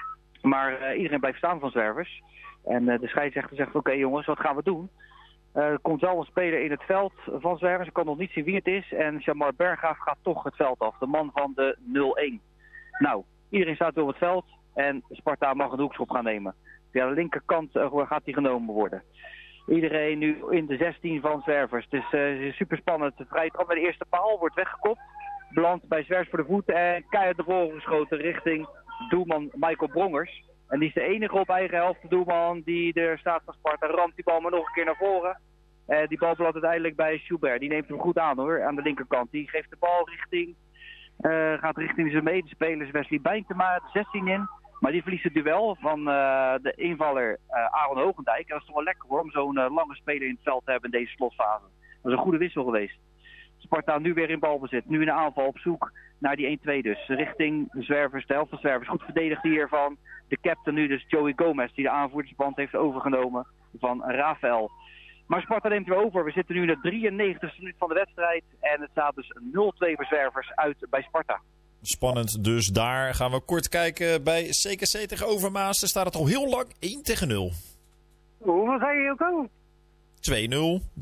Maar iedereen blijft staan van Zwervers. En de scheidsrechter zegt, oké, jongens, wat gaan we doen? Er komt wel een speler in het veld van Zwervers. Ik kan nog niet zien wie het is. En Shamar Berggraaf gaat toch het veld af. De man van de 0-1. Nou, iedereen staat op het veld. En Sparta mag een hoekschop gaan nemen. Via de linkerkant gaat die genomen worden. Iedereen nu in de 16 van Zwervers. Het is super spannend. De vrije trap bij de eerste paal wordt weggekopt. Belandt bij Zwervers voor de voeten. En keihard naar voren geschoten richting doelman Michael Brongers. En die is de enige op eigen helft, de doelman die er staat van Sparta. Ramt die bal maar nog een keer naar voren. Die bal belandt uiteindelijk bij Schubert. Die neemt hem goed aan hoor, aan de linkerkant. Die geeft de bal gaat richting zijn medespelers Wesley Bijntema de 16 in. Maar die verliest het duel van de invaller Aaron Hogendijk. En dat is toch wel lekker hoor, om zo'n lange speler in het veld te hebben in deze slotfase. Dat is een goede wissel geweest. Sparta nu weer in balbezit. Nu in de aanval op zoek naar die 1-2 dus. Richting Zwervers, de helft van Zwervers. Goed verdedigd hier van de captain nu, dus Joey Gomez. Die de aanvoerdersband heeft overgenomen van Rafael. Maar Sparta neemt weer over. We zitten nu in de 93e minuut van de wedstrijd. En het staat dus 0-2 voor Zwervers uit bij Sparta. Spannend dus daar. Gaan we kort kijken bij CKC tegen Overmaas. Daar staat het al heel lang 1-0. Hoeveel zei je ook al? 2-0, 3-0. 2-0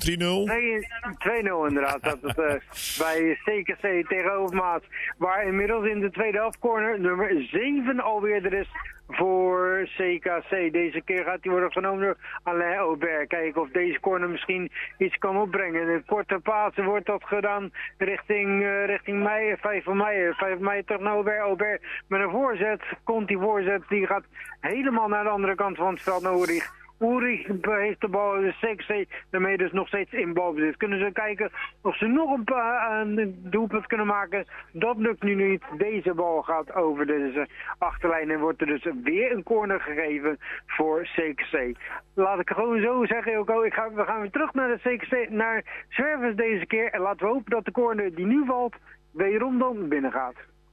inderdaad. Dat het bij CKC tegen Overmaas. Waar inmiddels in de tweede helft corner nummer 7 alweer er is voor CKC. Deze keer gaat die worden genomen door Alain Aubert. Kijken of deze corner misschien iets kan opbrengen. In een korte pasen wordt dat gedaan richting Meijer. 5 van Meijer terug naar Aubert. Aubert met een voorzet. Komt die voorzet. Die gaat helemaal naar de andere kant van het veld naar Ulrich. Uri heeft de bal, de CXC daarmee dus nog steeds in balbezit. Kunnen ze kijken of ze nog een doelpunt kunnen maken. Dat lukt nu niet. Deze bal gaat over deze achterlijn en wordt er dus weer een corner gegeven voor CXC. Laat ik gewoon zo zeggen, Joko. We gaan weer terug naar de CXC, naar Zwervers deze keer. En laten we hopen dat de corner die nu valt, wederom dan binnen gaat.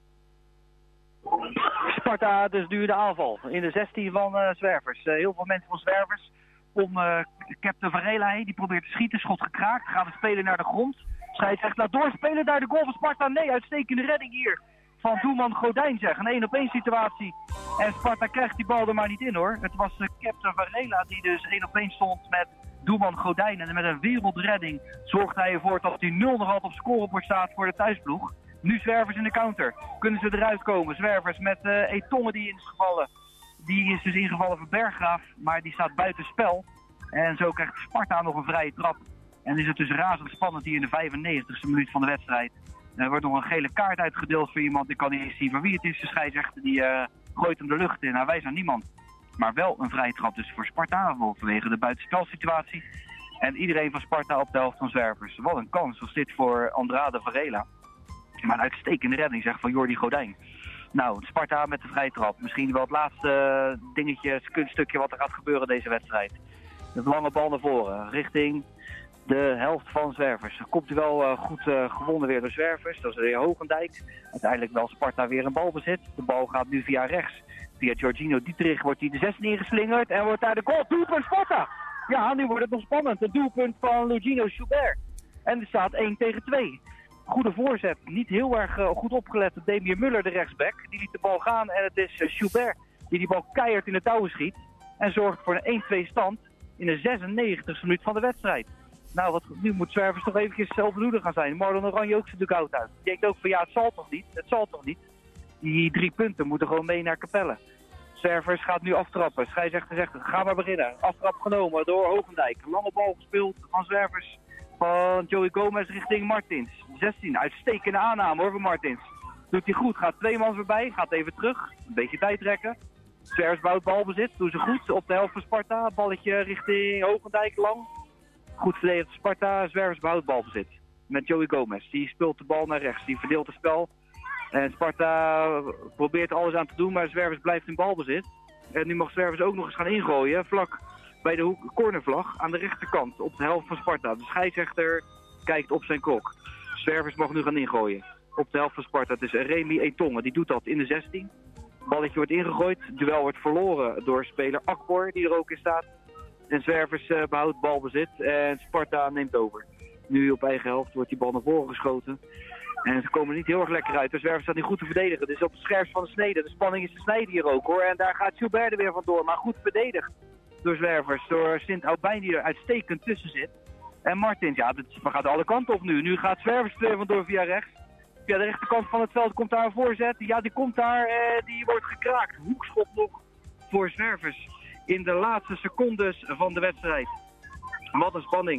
Sparta dus nu de aanval in de 16 van Zwervers. Heel veel mensen van Zwervers om Captain Varela heen. Die probeert te schieten, schot gekraakt. Gaat de speler naar de grond. Scheidsrechter laat doorspelen naar de goal van Sparta. Nee, uitstekende redding hier van doelman Godijn zeg. Een 1-op-1 situatie. En Sparta krijgt die bal er maar niet in hoor. Het was Captain Varela die dus 1-op-1 stond met doelman Godijn. En met een wereldredding zorgt hij ervoor dat hij 0 nog altijd op scorebord staat voor de thuisploeg. Nu Zwervers in de counter. Kunnen ze eruit komen? Zwervers met Etonge die is gevallen. Die is dus ingevallen voor Berggraaf, maar die staat buiten spel. En zo krijgt Sparta nog een vrije trap. En is het dus razend spannend hier in de 95e minuut van de wedstrijd. Er wordt nog een gele kaart uitgedeeld voor iemand. Ik kan niet eens zien van wie het is. De scheidsrechter die gooit hem de lucht in. Hij wijst naar niemand. Maar wel een vrije trap dus voor Sparta vanwege de buitenspelsituatie. En iedereen van Sparta op de helft van Zwervers. Wat een kans was dit voor Andrade Varela. Maar een uitstekende redding zeg van Jordi Godijn. Nou, Sparta met de vrije trap. Misschien wel het laatste dingetje, kunststukje wat er gaat gebeuren deze wedstrijd. De lange bal naar voren, richting de helft van Zwervers. Komt u wel goed gewonnen weer door Zwervers. Dat is weer Hogendijk. Uiteindelijk wel Sparta weer een balbezit. De bal gaat nu via rechts. Via Giorgino Dietrich wordt hij de 16 ingeslingerd. En wordt daar de goal. Doelpunt Sparta! Ja, nu wordt het nog spannend. Het doelpunt van Lugino Schubert. En er staat 1-2. Goede voorzet. Niet heel erg goed opgelet op Damien Muller, de rechtsback. Die liet de bal gaan en het is Schubert die bal keihard in de touwen schiet. En zorgt voor een 1-2 stand in de 96e minuut van de wedstrijd. Nou, nu moet Zwervers toch eventjes zelfbedoelig gaan zijn. Marlon Oranje ook zijn dugout uit. Die denkt ook van ja, het zal toch niet. Die 3 punten moeten gewoon mee naar Capelle. Zwervers gaat nu aftrappen. Scheidsrechter zegt, ga maar beginnen. Aftrap genomen door Hogendijk. Lange bal gespeeld van Zwervers. Van Joey Gomez richting Martins. 16, uitstekende aanname hoor van Martins. Doet hij goed, gaat 2 man voorbij, gaat even terug. Een beetje tijd trekken. Zwervers bouwt balbezit, doen ze goed. Op de helft van Sparta, balletje richting Hogendijk lang. Goed verdedigd Sparta, Zwervers behoudt balbezit. Met Joey Gomez, die speelt de bal naar rechts, die verdeelt het spel. En Sparta probeert alles aan te doen, maar Zwervers blijft in balbezit. En nu mag Zwervers ook nog eens gaan ingooien, vlak bij de cornervlag aan de rechterkant op de helft van Sparta. De scheidsrechter kijkt op zijn klok. Zwervers mag nu gaan ingooien. Op de helft van Sparta. Het is Remy Etonge. Die doet dat in de 16. Balletje wordt ingegooid. Het duel wordt verloren door speler Akbor die er ook in staat. En Zwervers behoudt balbezit. En Sparta neemt over. Nu op eigen helft wordt die bal naar voren geschoten. En ze komen niet heel erg lekker uit. De Zwervers staat niet goed te verdedigen. Het is op het scherpst van de snede. De spanning is te snijden hier ook hoor. En daar gaat Schubert er weer vandoor. Maar goed verdedigd door Zwervers. Door Sint-Aubijn die er uitstekend tussen zit. En Martins, ja, het gaat alle kanten op nu. Nu gaat Zwervers er vandoor via rechts. Via de rechterkant van het veld komt daar een voorzet. Ja, die komt daar. Die wordt gekraakt. Hoekschop nog voor Zwervers. In de laatste secondes van de wedstrijd. Wat een spanning.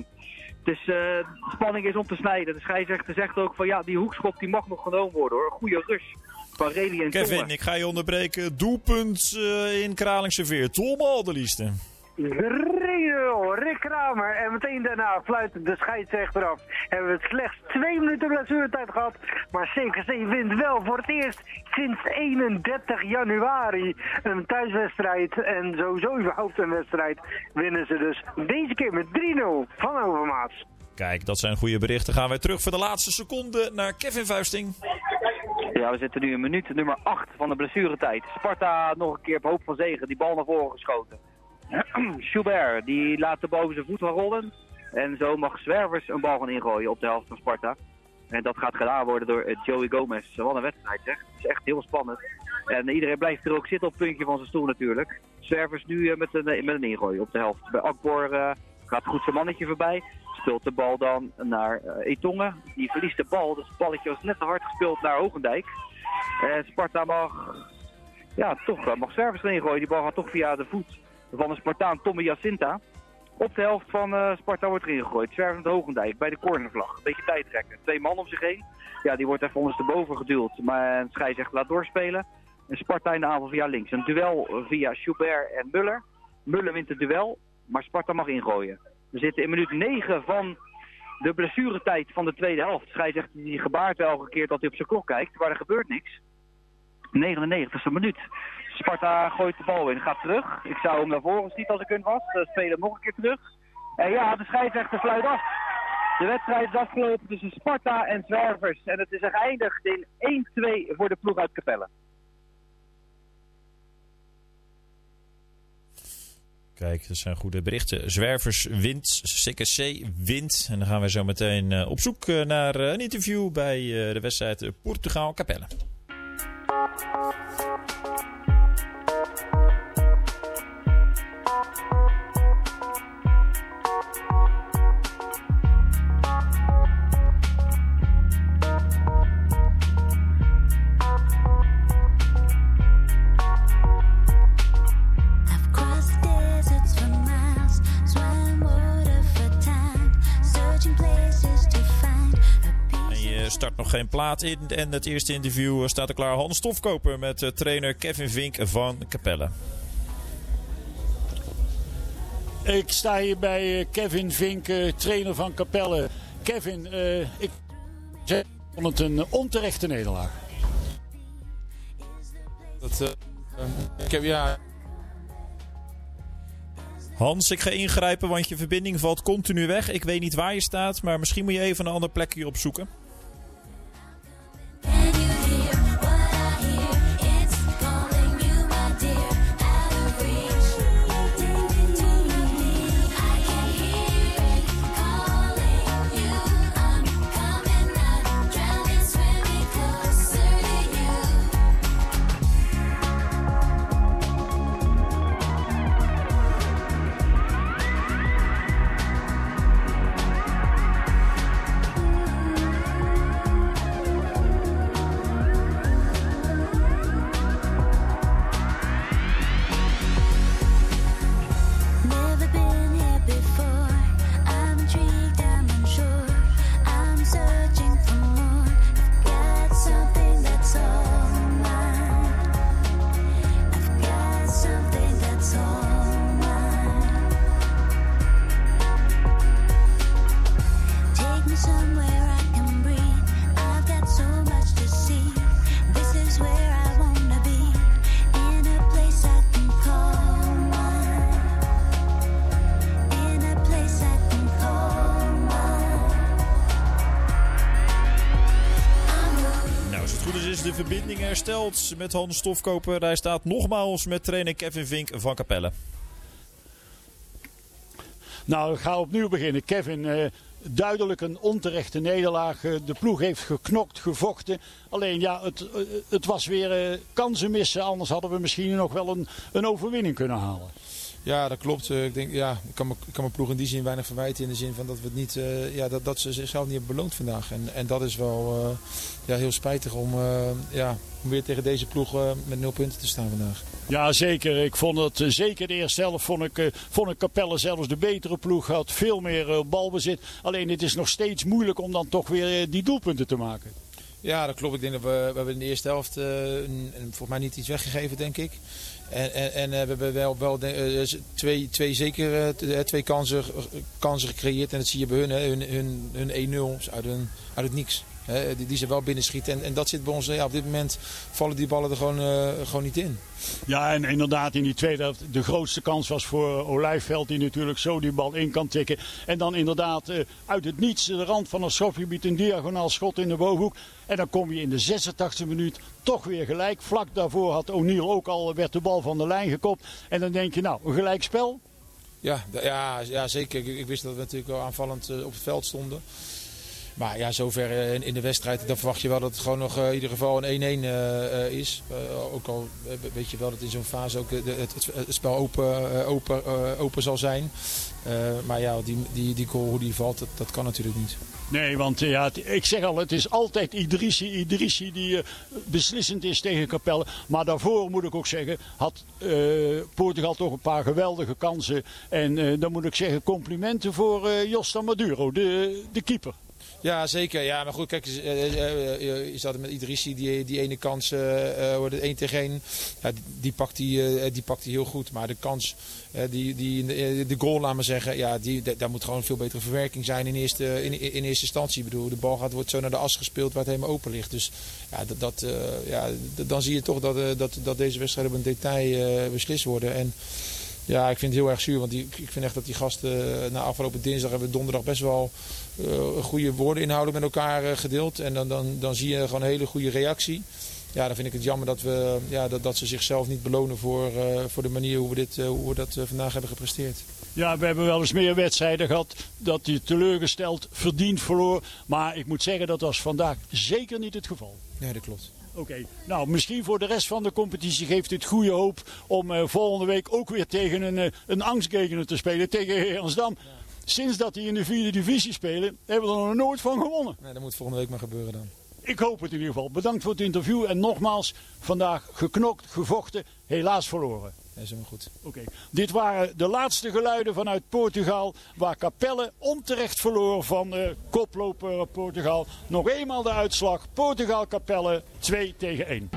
De spanning is om te snijden. De scheidsrechter zegt ook van ja, die hoekschop die mag nog genomen worden hoor. Goeie rust van Reli en Kevin, Tomme. ik ga je onderbreken. Doelpunt in Kralingse Veer. Tomme Alderliefste. 3-0, Rick Kramer. En meteen daarna fluit de scheidsrechter af. Hebben we slechts 2 minuten blessuretijd gehad. Maar CKC wint wel voor het eerst sinds 31 januari een thuiswedstrijd. En sowieso überhaupt een wedstrijd winnen ze dus deze keer met 3-0 van Overmaats. Kijk, dat zijn goede berichten. Gaan wij terug voor de laatste seconde naar Kevin Vuisting. Ja, we zitten nu in minuut nummer 8 van de blessuretijd. Sparta nog een keer op hoop van zegen. Die bal naar voren geschoten. Schubert, die laat de bal over zijn voet gaan rollen. En zo mag Zwervers een bal gaan ingooien op de helft van Sparta. En dat gaat gedaan worden door Joey Gomez. Wat een wedstrijd zeg. Het is echt heel spannend. En iedereen blijft er ook zitten op het puntje van zijn stoel natuurlijk. Zwervers nu met een ingooi op de helft. Bij Akbor gaat goed zijn mannetje voorbij. Speelt de bal dan naar Etonge. Die verliest de bal. Dus het balletje was net te hard gespeeld naar Hogendijk. En Sparta mag Zwervers erin gooien. Die bal gaat toch via de voet van de Spartaan Tommy Jacinta. Op de helft van Sparta wordt erin gegooid. Zwervers met Hogendijk bij de cornervlag. Een beetje tijd trekken. 2 man om zich heen. Ja, die wordt even ondersteboven geduwd. Maar een scheidsrechter laat doorspelen. En Sparta in de aanval via links. Een duel via Schubert en Muller. Muller wint het duel. maar Sparta mag ingooien. We zitten in minuut 9 van de blessuretijd van de tweede helft. Scheidsrechter die gebaart elke keer dat hij op zijn klok kijkt, maar er gebeurt niks. 99e minuut. Sparta gooit de bal in, gaat terug. Ik zou hem naar voren schieten als ik hun was. Spelen hem nog een keer terug. En ja, de scheidsrechter fluit af. De wedstrijd is afgelopen tussen Sparta en Zwervers. En het is geëindigd in 1-2 voor de ploeg uit Capelle. Kijk, dat zijn goede berichten. Zwervers wint, CKC wint. En dan gaan we zo meteen op zoek naar een interview bij de wedstrijd Portugal-Capelle. Start nog geen plaat in en het eerste interview staat er klaar. Hans Stofkoper met trainer Kevin Vink van Capelle. Ik sta hier bij Kevin Vink, trainer van Capelle. Kevin, ik vond het een onterechte nederlaag. Hans, ik ga ingrijpen, want je verbinding valt continu weg. Ik weet niet waar je staat, maar misschien moet je even een ander plekje opzoeken. De verbinding hersteld met Hans Stofkoper. Hij staat nogmaals met trainer Kevin Vink van Capelle. Nou, ik ga opnieuw beginnen. Kevin, duidelijk een onterechte nederlaag. De ploeg heeft geknokt, gevochten. Alleen ja, het was weer kansen missen. Anders hadden we misschien nog wel een overwinning kunnen halen. Ja, dat klopt. Ik denk, ja, ik kan mijn ploeg in die zin weinig verwijten. In de zin van dat we het niet, dat ze zichzelf niet hebben beloond vandaag. En dat is wel heel spijtig om weer tegen deze ploeg met 0 punten te staan vandaag. Ja, zeker. Ik vond het zeker de eerste helft vond ik Capelle zelfs de betere ploeg. Had veel meer balbezit. Alleen het is nog steeds moeilijk om dan toch weer die doelpunten te maken. Ja, dat klopt. Ik denk dat we hebben in de eerste helft volgens mij niet iets weggegeven, denk ik. En we hebben wel twee kansen gecreëerd. En dat zie je bij hun 1-0 uit het niks. Die ze wel binnenschieten. En dat zit bij ons. Ja, op dit moment vallen die ballen er gewoon niet in. Ja, en inderdaad in die tweede helft de grootste kans was voor Olijfveld. Die natuurlijk zo die bal in kan tikken. En dan inderdaad uit het niets de rand van het schotgebied een diagonaal schot in de bovenhoek. En dan kom je in de 86e minuut toch weer gelijk. Vlak daarvoor had O'Neill ook al, werd de bal van de lijn gekopt. En dan denk je nou, een gelijkspel? Ja, zeker. Ik wist dat we natuurlijk wel aanvallend op het veld stonden. Maar ja, zover in de wedstrijd, dan verwacht je wel dat het gewoon nog in ieder geval een 1-1 is. Ook al weet je wel dat in zo'n fase ook het spel open zal zijn. Maar ja, die goal, hoe die valt, dat kan natuurlijk niet. Nee, want ik zeg al, het is altijd Idrissi die beslissend is tegen Capelle. Maar daarvoor moet ik ook zeggen, had Portugal toch een paar geweldige kansen. En dan moet ik zeggen, complimenten voor Josta Maduro, de keeper. Ja, zeker. Ja, maar goed, kijk, je zat met Idrissi, die ene kans, de 1 tegen 1. Ja, die pakt hij heel goed. Maar de kans, de goal, laat maar zeggen, ja, daar moet gewoon een veel betere verwerking zijn in eerste instantie. Ik bedoel, de bal wordt zo naar de as gespeeld waar het helemaal open ligt. Dus ja, dan zie je toch dat deze wedstrijden op een detail beslist worden. En ja, ik vind het heel erg zuur, want ik vind echt dat die gasten na afgelopen dinsdag hebben donderdag best wel goede woorden inhoudelijk met elkaar gedeeld. En dan zie je gewoon een hele goede reactie. Ja, dan vind ik het jammer dat ze zichzelf niet belonen voor de manier hoe we dat vandaag hebben gepresteerd. Ja, we hebben wel eens meer wedstrijden gehad dat hij teleurgesteld, verdiend verloor. Maar ik moet zeggen, dat was vandaag zeker niet het geval. Nee, dat klopt. Oké, nou misschien voor de rest van de competitie geeft het goede hoop om volgende week ook weer tegen een angstgegner te spelen, tegen Herensdam. Ja. Sinds dat die in de 4e divisie spelen, hebben we er nog nooit van gewonnen. Nee, dat moet volgende week maar gebeuren dan. Ik hoop het in ieder geval. Bedankt voor het interview en nogmaals, vandaag geknokt, gevochten, helaas verloren. Dat is helemaal goed. Oké. Dit waren de laatste geluiden vanuit Portugal, waar Capelle onterecht verloor van koploper Portugal. Nog eenmaal de uitslag, Portugal-Capelle 2 tegen 1.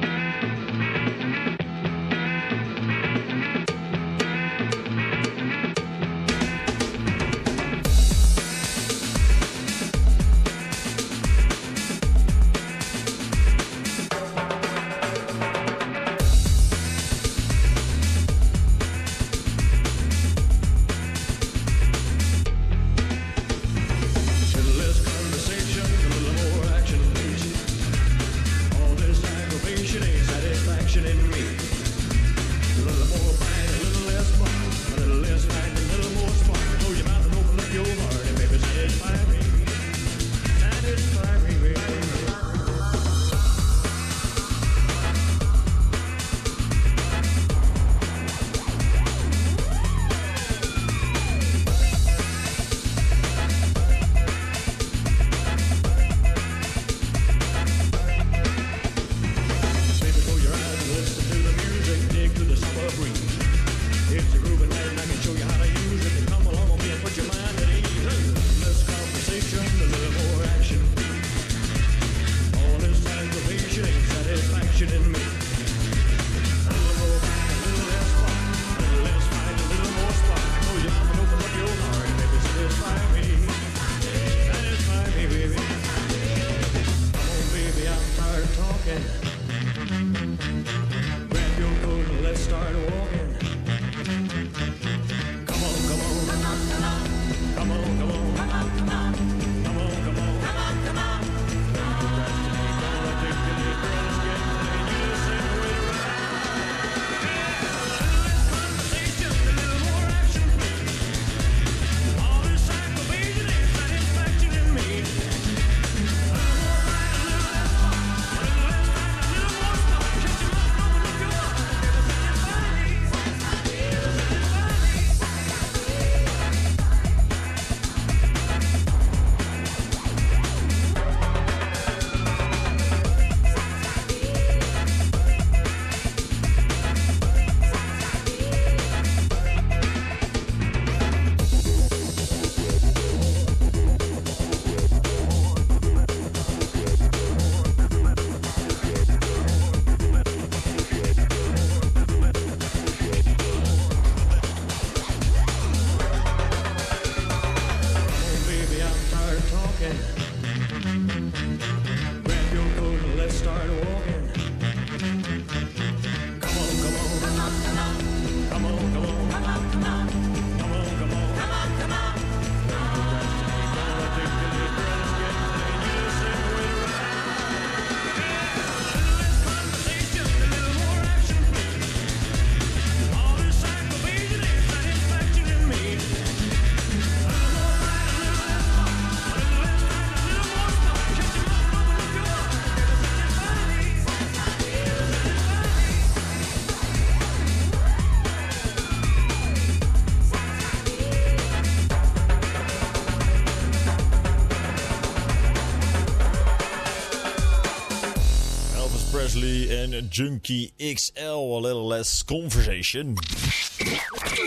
Presley en Junkie XL, a little less conversation.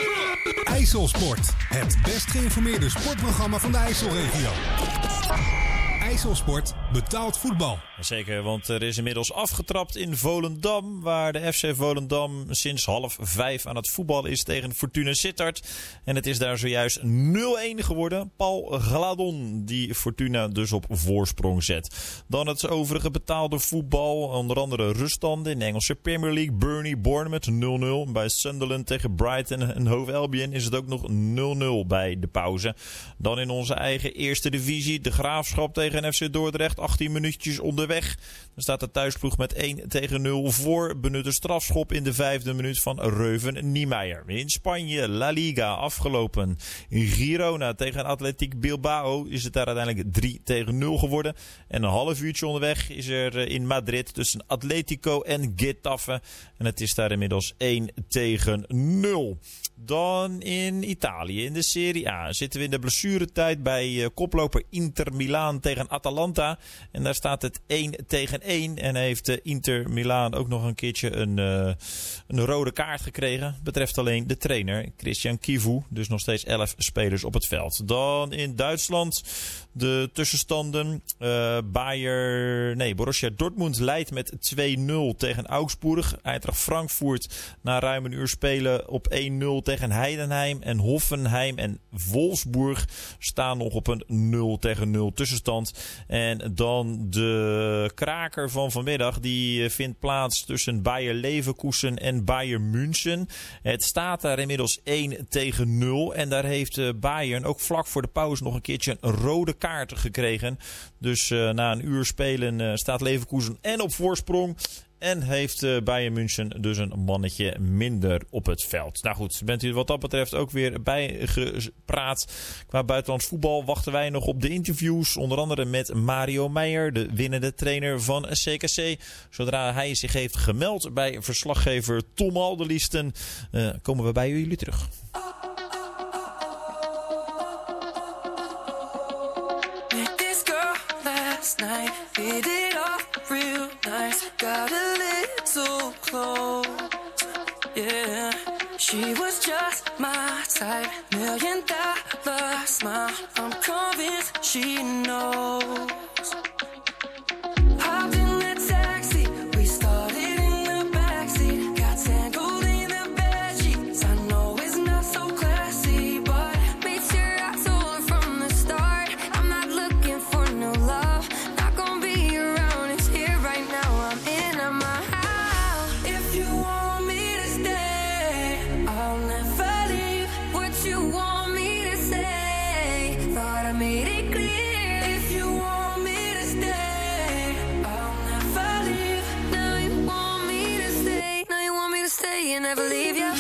IJsselsport, het best geïnformeerde sportprogramma van de IJsselregio. Wijsselsport betaald voetbal. Zeker, want er is inmiddels afgetrapt in Volendam, waar de FC Volendam sinds 4:30 aan het voetballen is tegen Fortuna Sittard. En het is daar zojuist 0-1 geworden. Paul Gladon die Fortuna dus op voorsprong zet. Dan het overige betaalde voetbal, onder andere ruststanden in de Engelse Premier League. Burnley, Bournemouth 0-0. Bij Sunderland tegen Brighton en Hove Albion is het ook nog 0-0 bij de pauze. Dan in onze eigen eerste divisie, de Graafschap tegen FC Dordrecht, 18 minuutjes onderweg. Dan staat de thuisploeg met 1-0 voor. Benutte strafschop in de 5e minuut van Reuven Niemeyer. In Spanje, La Liga, afgelopen. In Girona tegen Athletic Bilbao is het daar uiteindelijk 3-0 geworden. En een half uurtje onderweg is er in Madrid tussen Atletico en Getafe. En het is daar inmiddels 1-0. Dan in Italië, in de Serie A, zitten we in de blessuretijd bij koploper Inter Milaan tegen Atalanta. En daar staat het 1-1 en heeft Inter Milaan ook nog een keertje een rode kaart gekregen. Betreft alleen de trainer, Christian Kivu. Dus nog steeds 11 spelers op het veld. Dan in Duitsland de tussenstanden. Borussia Dortmund leidt met 2-0 tegen Augsburg. Eintracht Frankfurt na ruim een uur spelen op 1-0 tegen Heidenheim. En Hoffenheim en Wolfsburg staan nog op een 0-0 tussenstand. En dan de kraker van vanmiddag. Die vindt plaats tussen Bayer Leverkusen en Bayern München. Het staat daar inmiddels 1-0. En daar heeft Bayern ook vlak voor de pauze nog een keertje een rode kaart gekregen. Dus na een uur spelen staat Leverkusen en op voorsprong. En heeft Bayern München dus een mannetje minder op het veld. Nou goed, bent u wat dat betreft ook weer bijgepraat. Qua buitenlands voetbal wachten wij nog op de interviews. Onder andere met Mario Meijer, de winnende trainer van CKC. Zodra hij zich heeft gemeld bij verslaggever Tom Alderliesten, komen we bij jullie terug. Night, hit it off real nice. Got a little close, yeah. She was just my type, $1 million smile. I'm convinced she knows. Hopped in the taxi, we started in the backseat. Got tangled in the bedsheets. I know it's not so classy, but made sure I told her from the start I'm not looking for no love. Never leave you.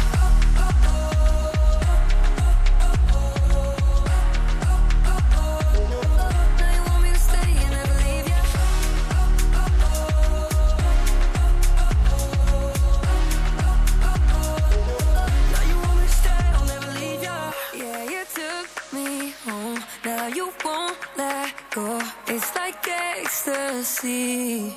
It's like ecstasy.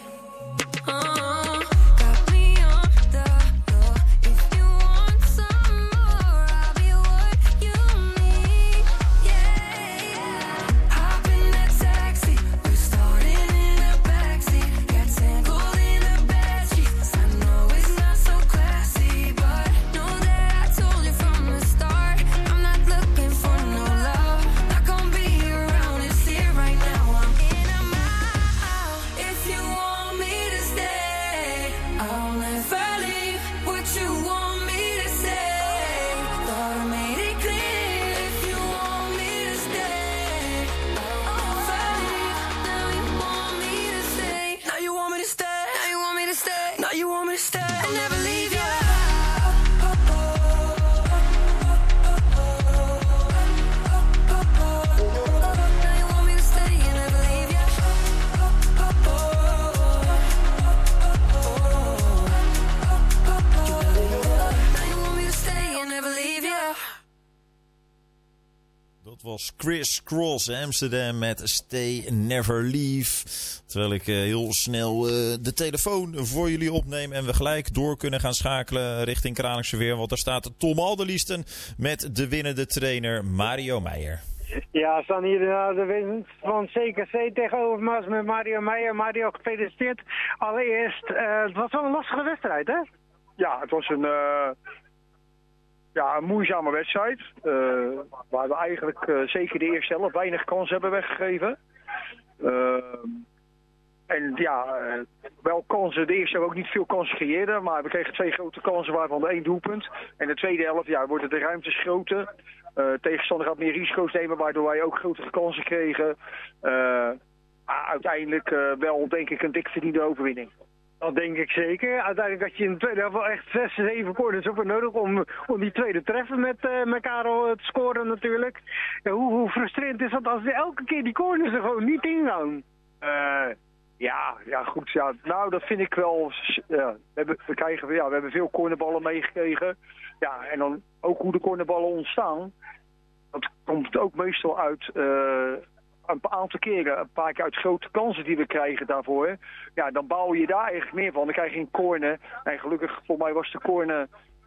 Got me on the floor. If you want some more, I'll be what you need. Yeah. Hop in that taxi, we're starting in the backseat. Got tangled in the bedsheets. I know it's not so classy, but know that I told you from the start I'm not looking for no love. Not gonna be around, it's here right now. I'm in, I'm out. If you want me to stay, I'll never leave. What you want me to say, thought I made it clear. If you want me to stay, I'll never leave. Now you want me to stay. Now you want me to stay. Now you want me to stay. Now you want me to stay. I'll never leave you. Dat was Chris Cross Amsterdam met Stay Never Leave. Terwijl ik heel snel de telefoon voor jullie opneem en we gelijk door kunnen gaan schakelen richting Kralingse Weer. Want daar staat Tom Alderliesten met de winnende trainer Mario Meijer. Ja, we staan hier naar de winst van CKC tegenover Maas met Mario Meijer. Mario, gefeliciteerd. Allereerst, het was wel een lastige wedstrijd, hè? Ja, het was een moeizame wedstrijd. Waar we eigenlijk zeker de eerste helft weinig kans hebben weggegeven. Wel kansen. De eerste hebben ook niet veel kansen gecreëerd. Maar we kregen 2 grote kansen, waarvan 1 doelpunt. En de tweede helft worden de ruimtes groter. Tegenstander gaat meer risico's nemen, waardoor wij ook grotere kansen kregen. Uiteindelijk wel, denk ik, een dik verdiende overwinning. Dat denk ik zeker. Uiteindelijk had je in de tweede helft wel echt 6, 7 corners op nodig om die tweede treffer met Karel te scoren natuurlijk. Ja, hoe frustrerend is dat als elke keer die corners er gewoon niet in gaan? Goed. Ja. Nou, dat vind ik wel. Ja. We hebben veel cornerballen meegekregen. Ja, en dan ook hoe de cornerballen ontstaan. Dat komt ook meestal uit een aantal keren, een paar keer uit grote kansen die we krijgen daarvoor. Ja, dan bouw je daar eigenlijk meer van. Dan krijg je een corner. En gelukkig, volgens mij was de corner,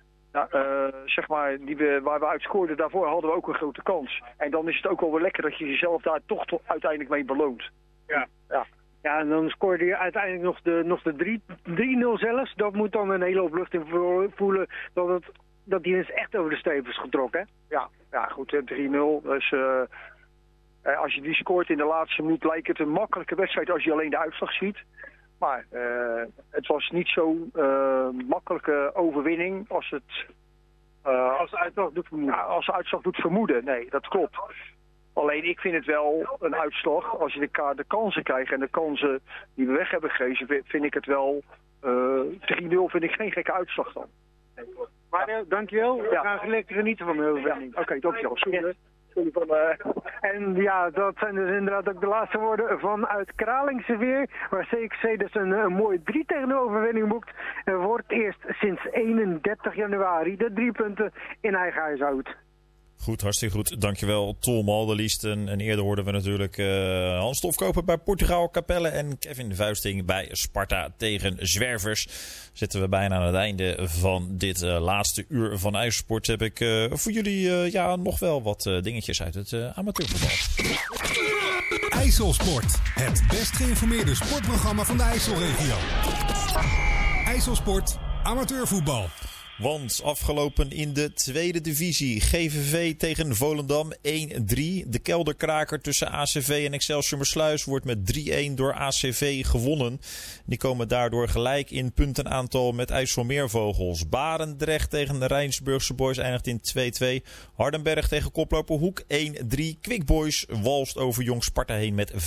waar we uit scoorden, daarvoor hadden we ook een grote kans. En dan is het ook wel weer lekker dat je jezelf daar toch uiteindelijk mee beloont. Ja. Ja, en dan scoorde je uiteindelijk nog de 3-0 zelfs. Dat moet dan een hele opluchting voelen dat die eens echt over de streep is getrokken. Ja, goed, 3-0. Dus als je die scoort in de laatste minuut, lijkt het een makkelijke wedstrijd als je alleen de uitslag ziet. Maar het was niet zo'n makkelijke overwinning als de uitslag doet vermoeden. Nee, dat klopt. Alleen ik vind het wel een uitslag. Als je de kansen krijgt en de kansen die we weg hebben gegeven, vind ik het wel 3-0 vind ik geen gekke uitslag dan. Mario, dankjewel. We gaan lekker genieten van de overwinning. Oké, dankjewel. En ja, dat zijn dus inderdaad ook de laatste woorden vanuit Kralingse weer. Waar CXC dus een mooie 3-0 overwinning boekt. En voor het eerst sinds 31 januari de 3 punten in eigen huis houdt. Goed, hartstikke goed. Dankjewel, Tom Alderliest. En eerder hoorden we natuurlijk Hans Stofkoper bij Portugal Capelle en Kevin Vuisting bij Sparta tegen Zwervers. Zitten we bijna aan het einde van dit laatste uur van IJsselsport. Heb ik voor jullie nog wel wat dingetjes uit het amateurvoetbal. IJsselsport, het best geïnformeerde sportprogramma van de IJsselregio. IJsselsport, amateurvoetbal. Want afgelopen in de tweede divisie. GVV tegen Volendam 1-3. De kelderkraker tussen ACV en Excelsior Mersluis wordt met 3-1 door ACV gewonnen. Die komen daardoor gelijk in puntenaantal met IJsselmeervogels. Barendrecht tegen de Rijnsburgse Boys eindigt in 2-2. Hardenberg tegen Koploper Hoek 1-3. Quick Boys walst over Jong Sparta heen met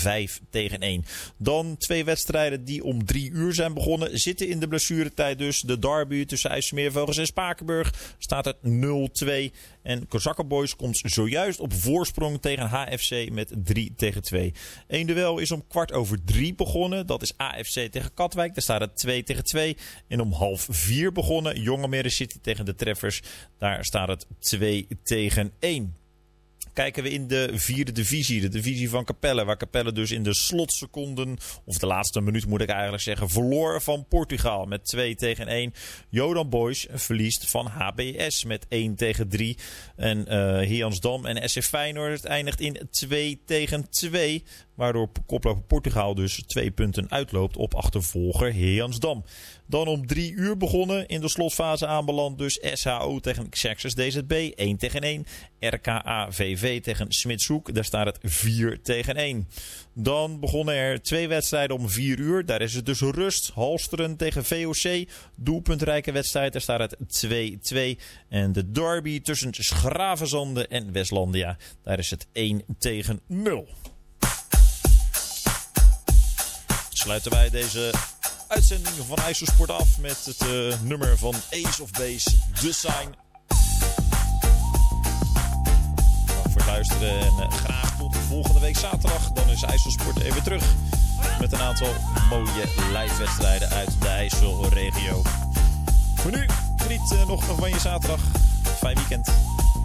5-1. Dan 2 wedstrijden die om 3 uur zijn begonnen. Zitten in de blessuretijd dus. De derby tussen IJsselmeervogels en Spakenburg staat het 0-2. En Kozakkenboys komt zojuist op voorsprong tegen HFC met 3-2. Eén duel is om 2:15 begonnen. Dat is AFC tegen Katwijk. Daar staat het 2-2. En om 3:30 begonnen Jongemeer City tegen de Treffers. Daar staat het 2-1. Kijken we in de vierde divisie, de divisie van Capelle. Waar Capelle dus in de slotseconden, of de laatste minuut moet ik eigenlijk zeggen, verloor van Portugal met 2-1. Jodan Boys verliest van HBS met 1-3. En Heansdam en SC Feyenoord eindigt in 2-2. Waardoor koploper Portugal dus 2 punten uitloopt op achtervolger Heansdam. Dan om 3 uur begonnen, in de slotfase aanbeland dus SHO tegen Xerxes DZB 1-1. RKA VV tegen Smitshoek, daar staat het 4-1. Dan begonnen er 2 wedstrijden om 4 uur, daar is het dus rust. Halsteren tegen VOC, doelpuntrijke wedstrijd, daar staat het 2-2. En de derby tussen Schravenzande en Westlandia, daar is het 1-0. Sluiten wij deze uitzending van IJsselsport af met het nummer van Ace of Base, The Sign. Dank voor het luisteren en graag tot volgende week zaterdag. Dan is IJsselsport even terug met een aantal mooie live wedstrijden uit de IJsselregio. Voor nu, geniet nog van je zaterdag. Fijn weekend.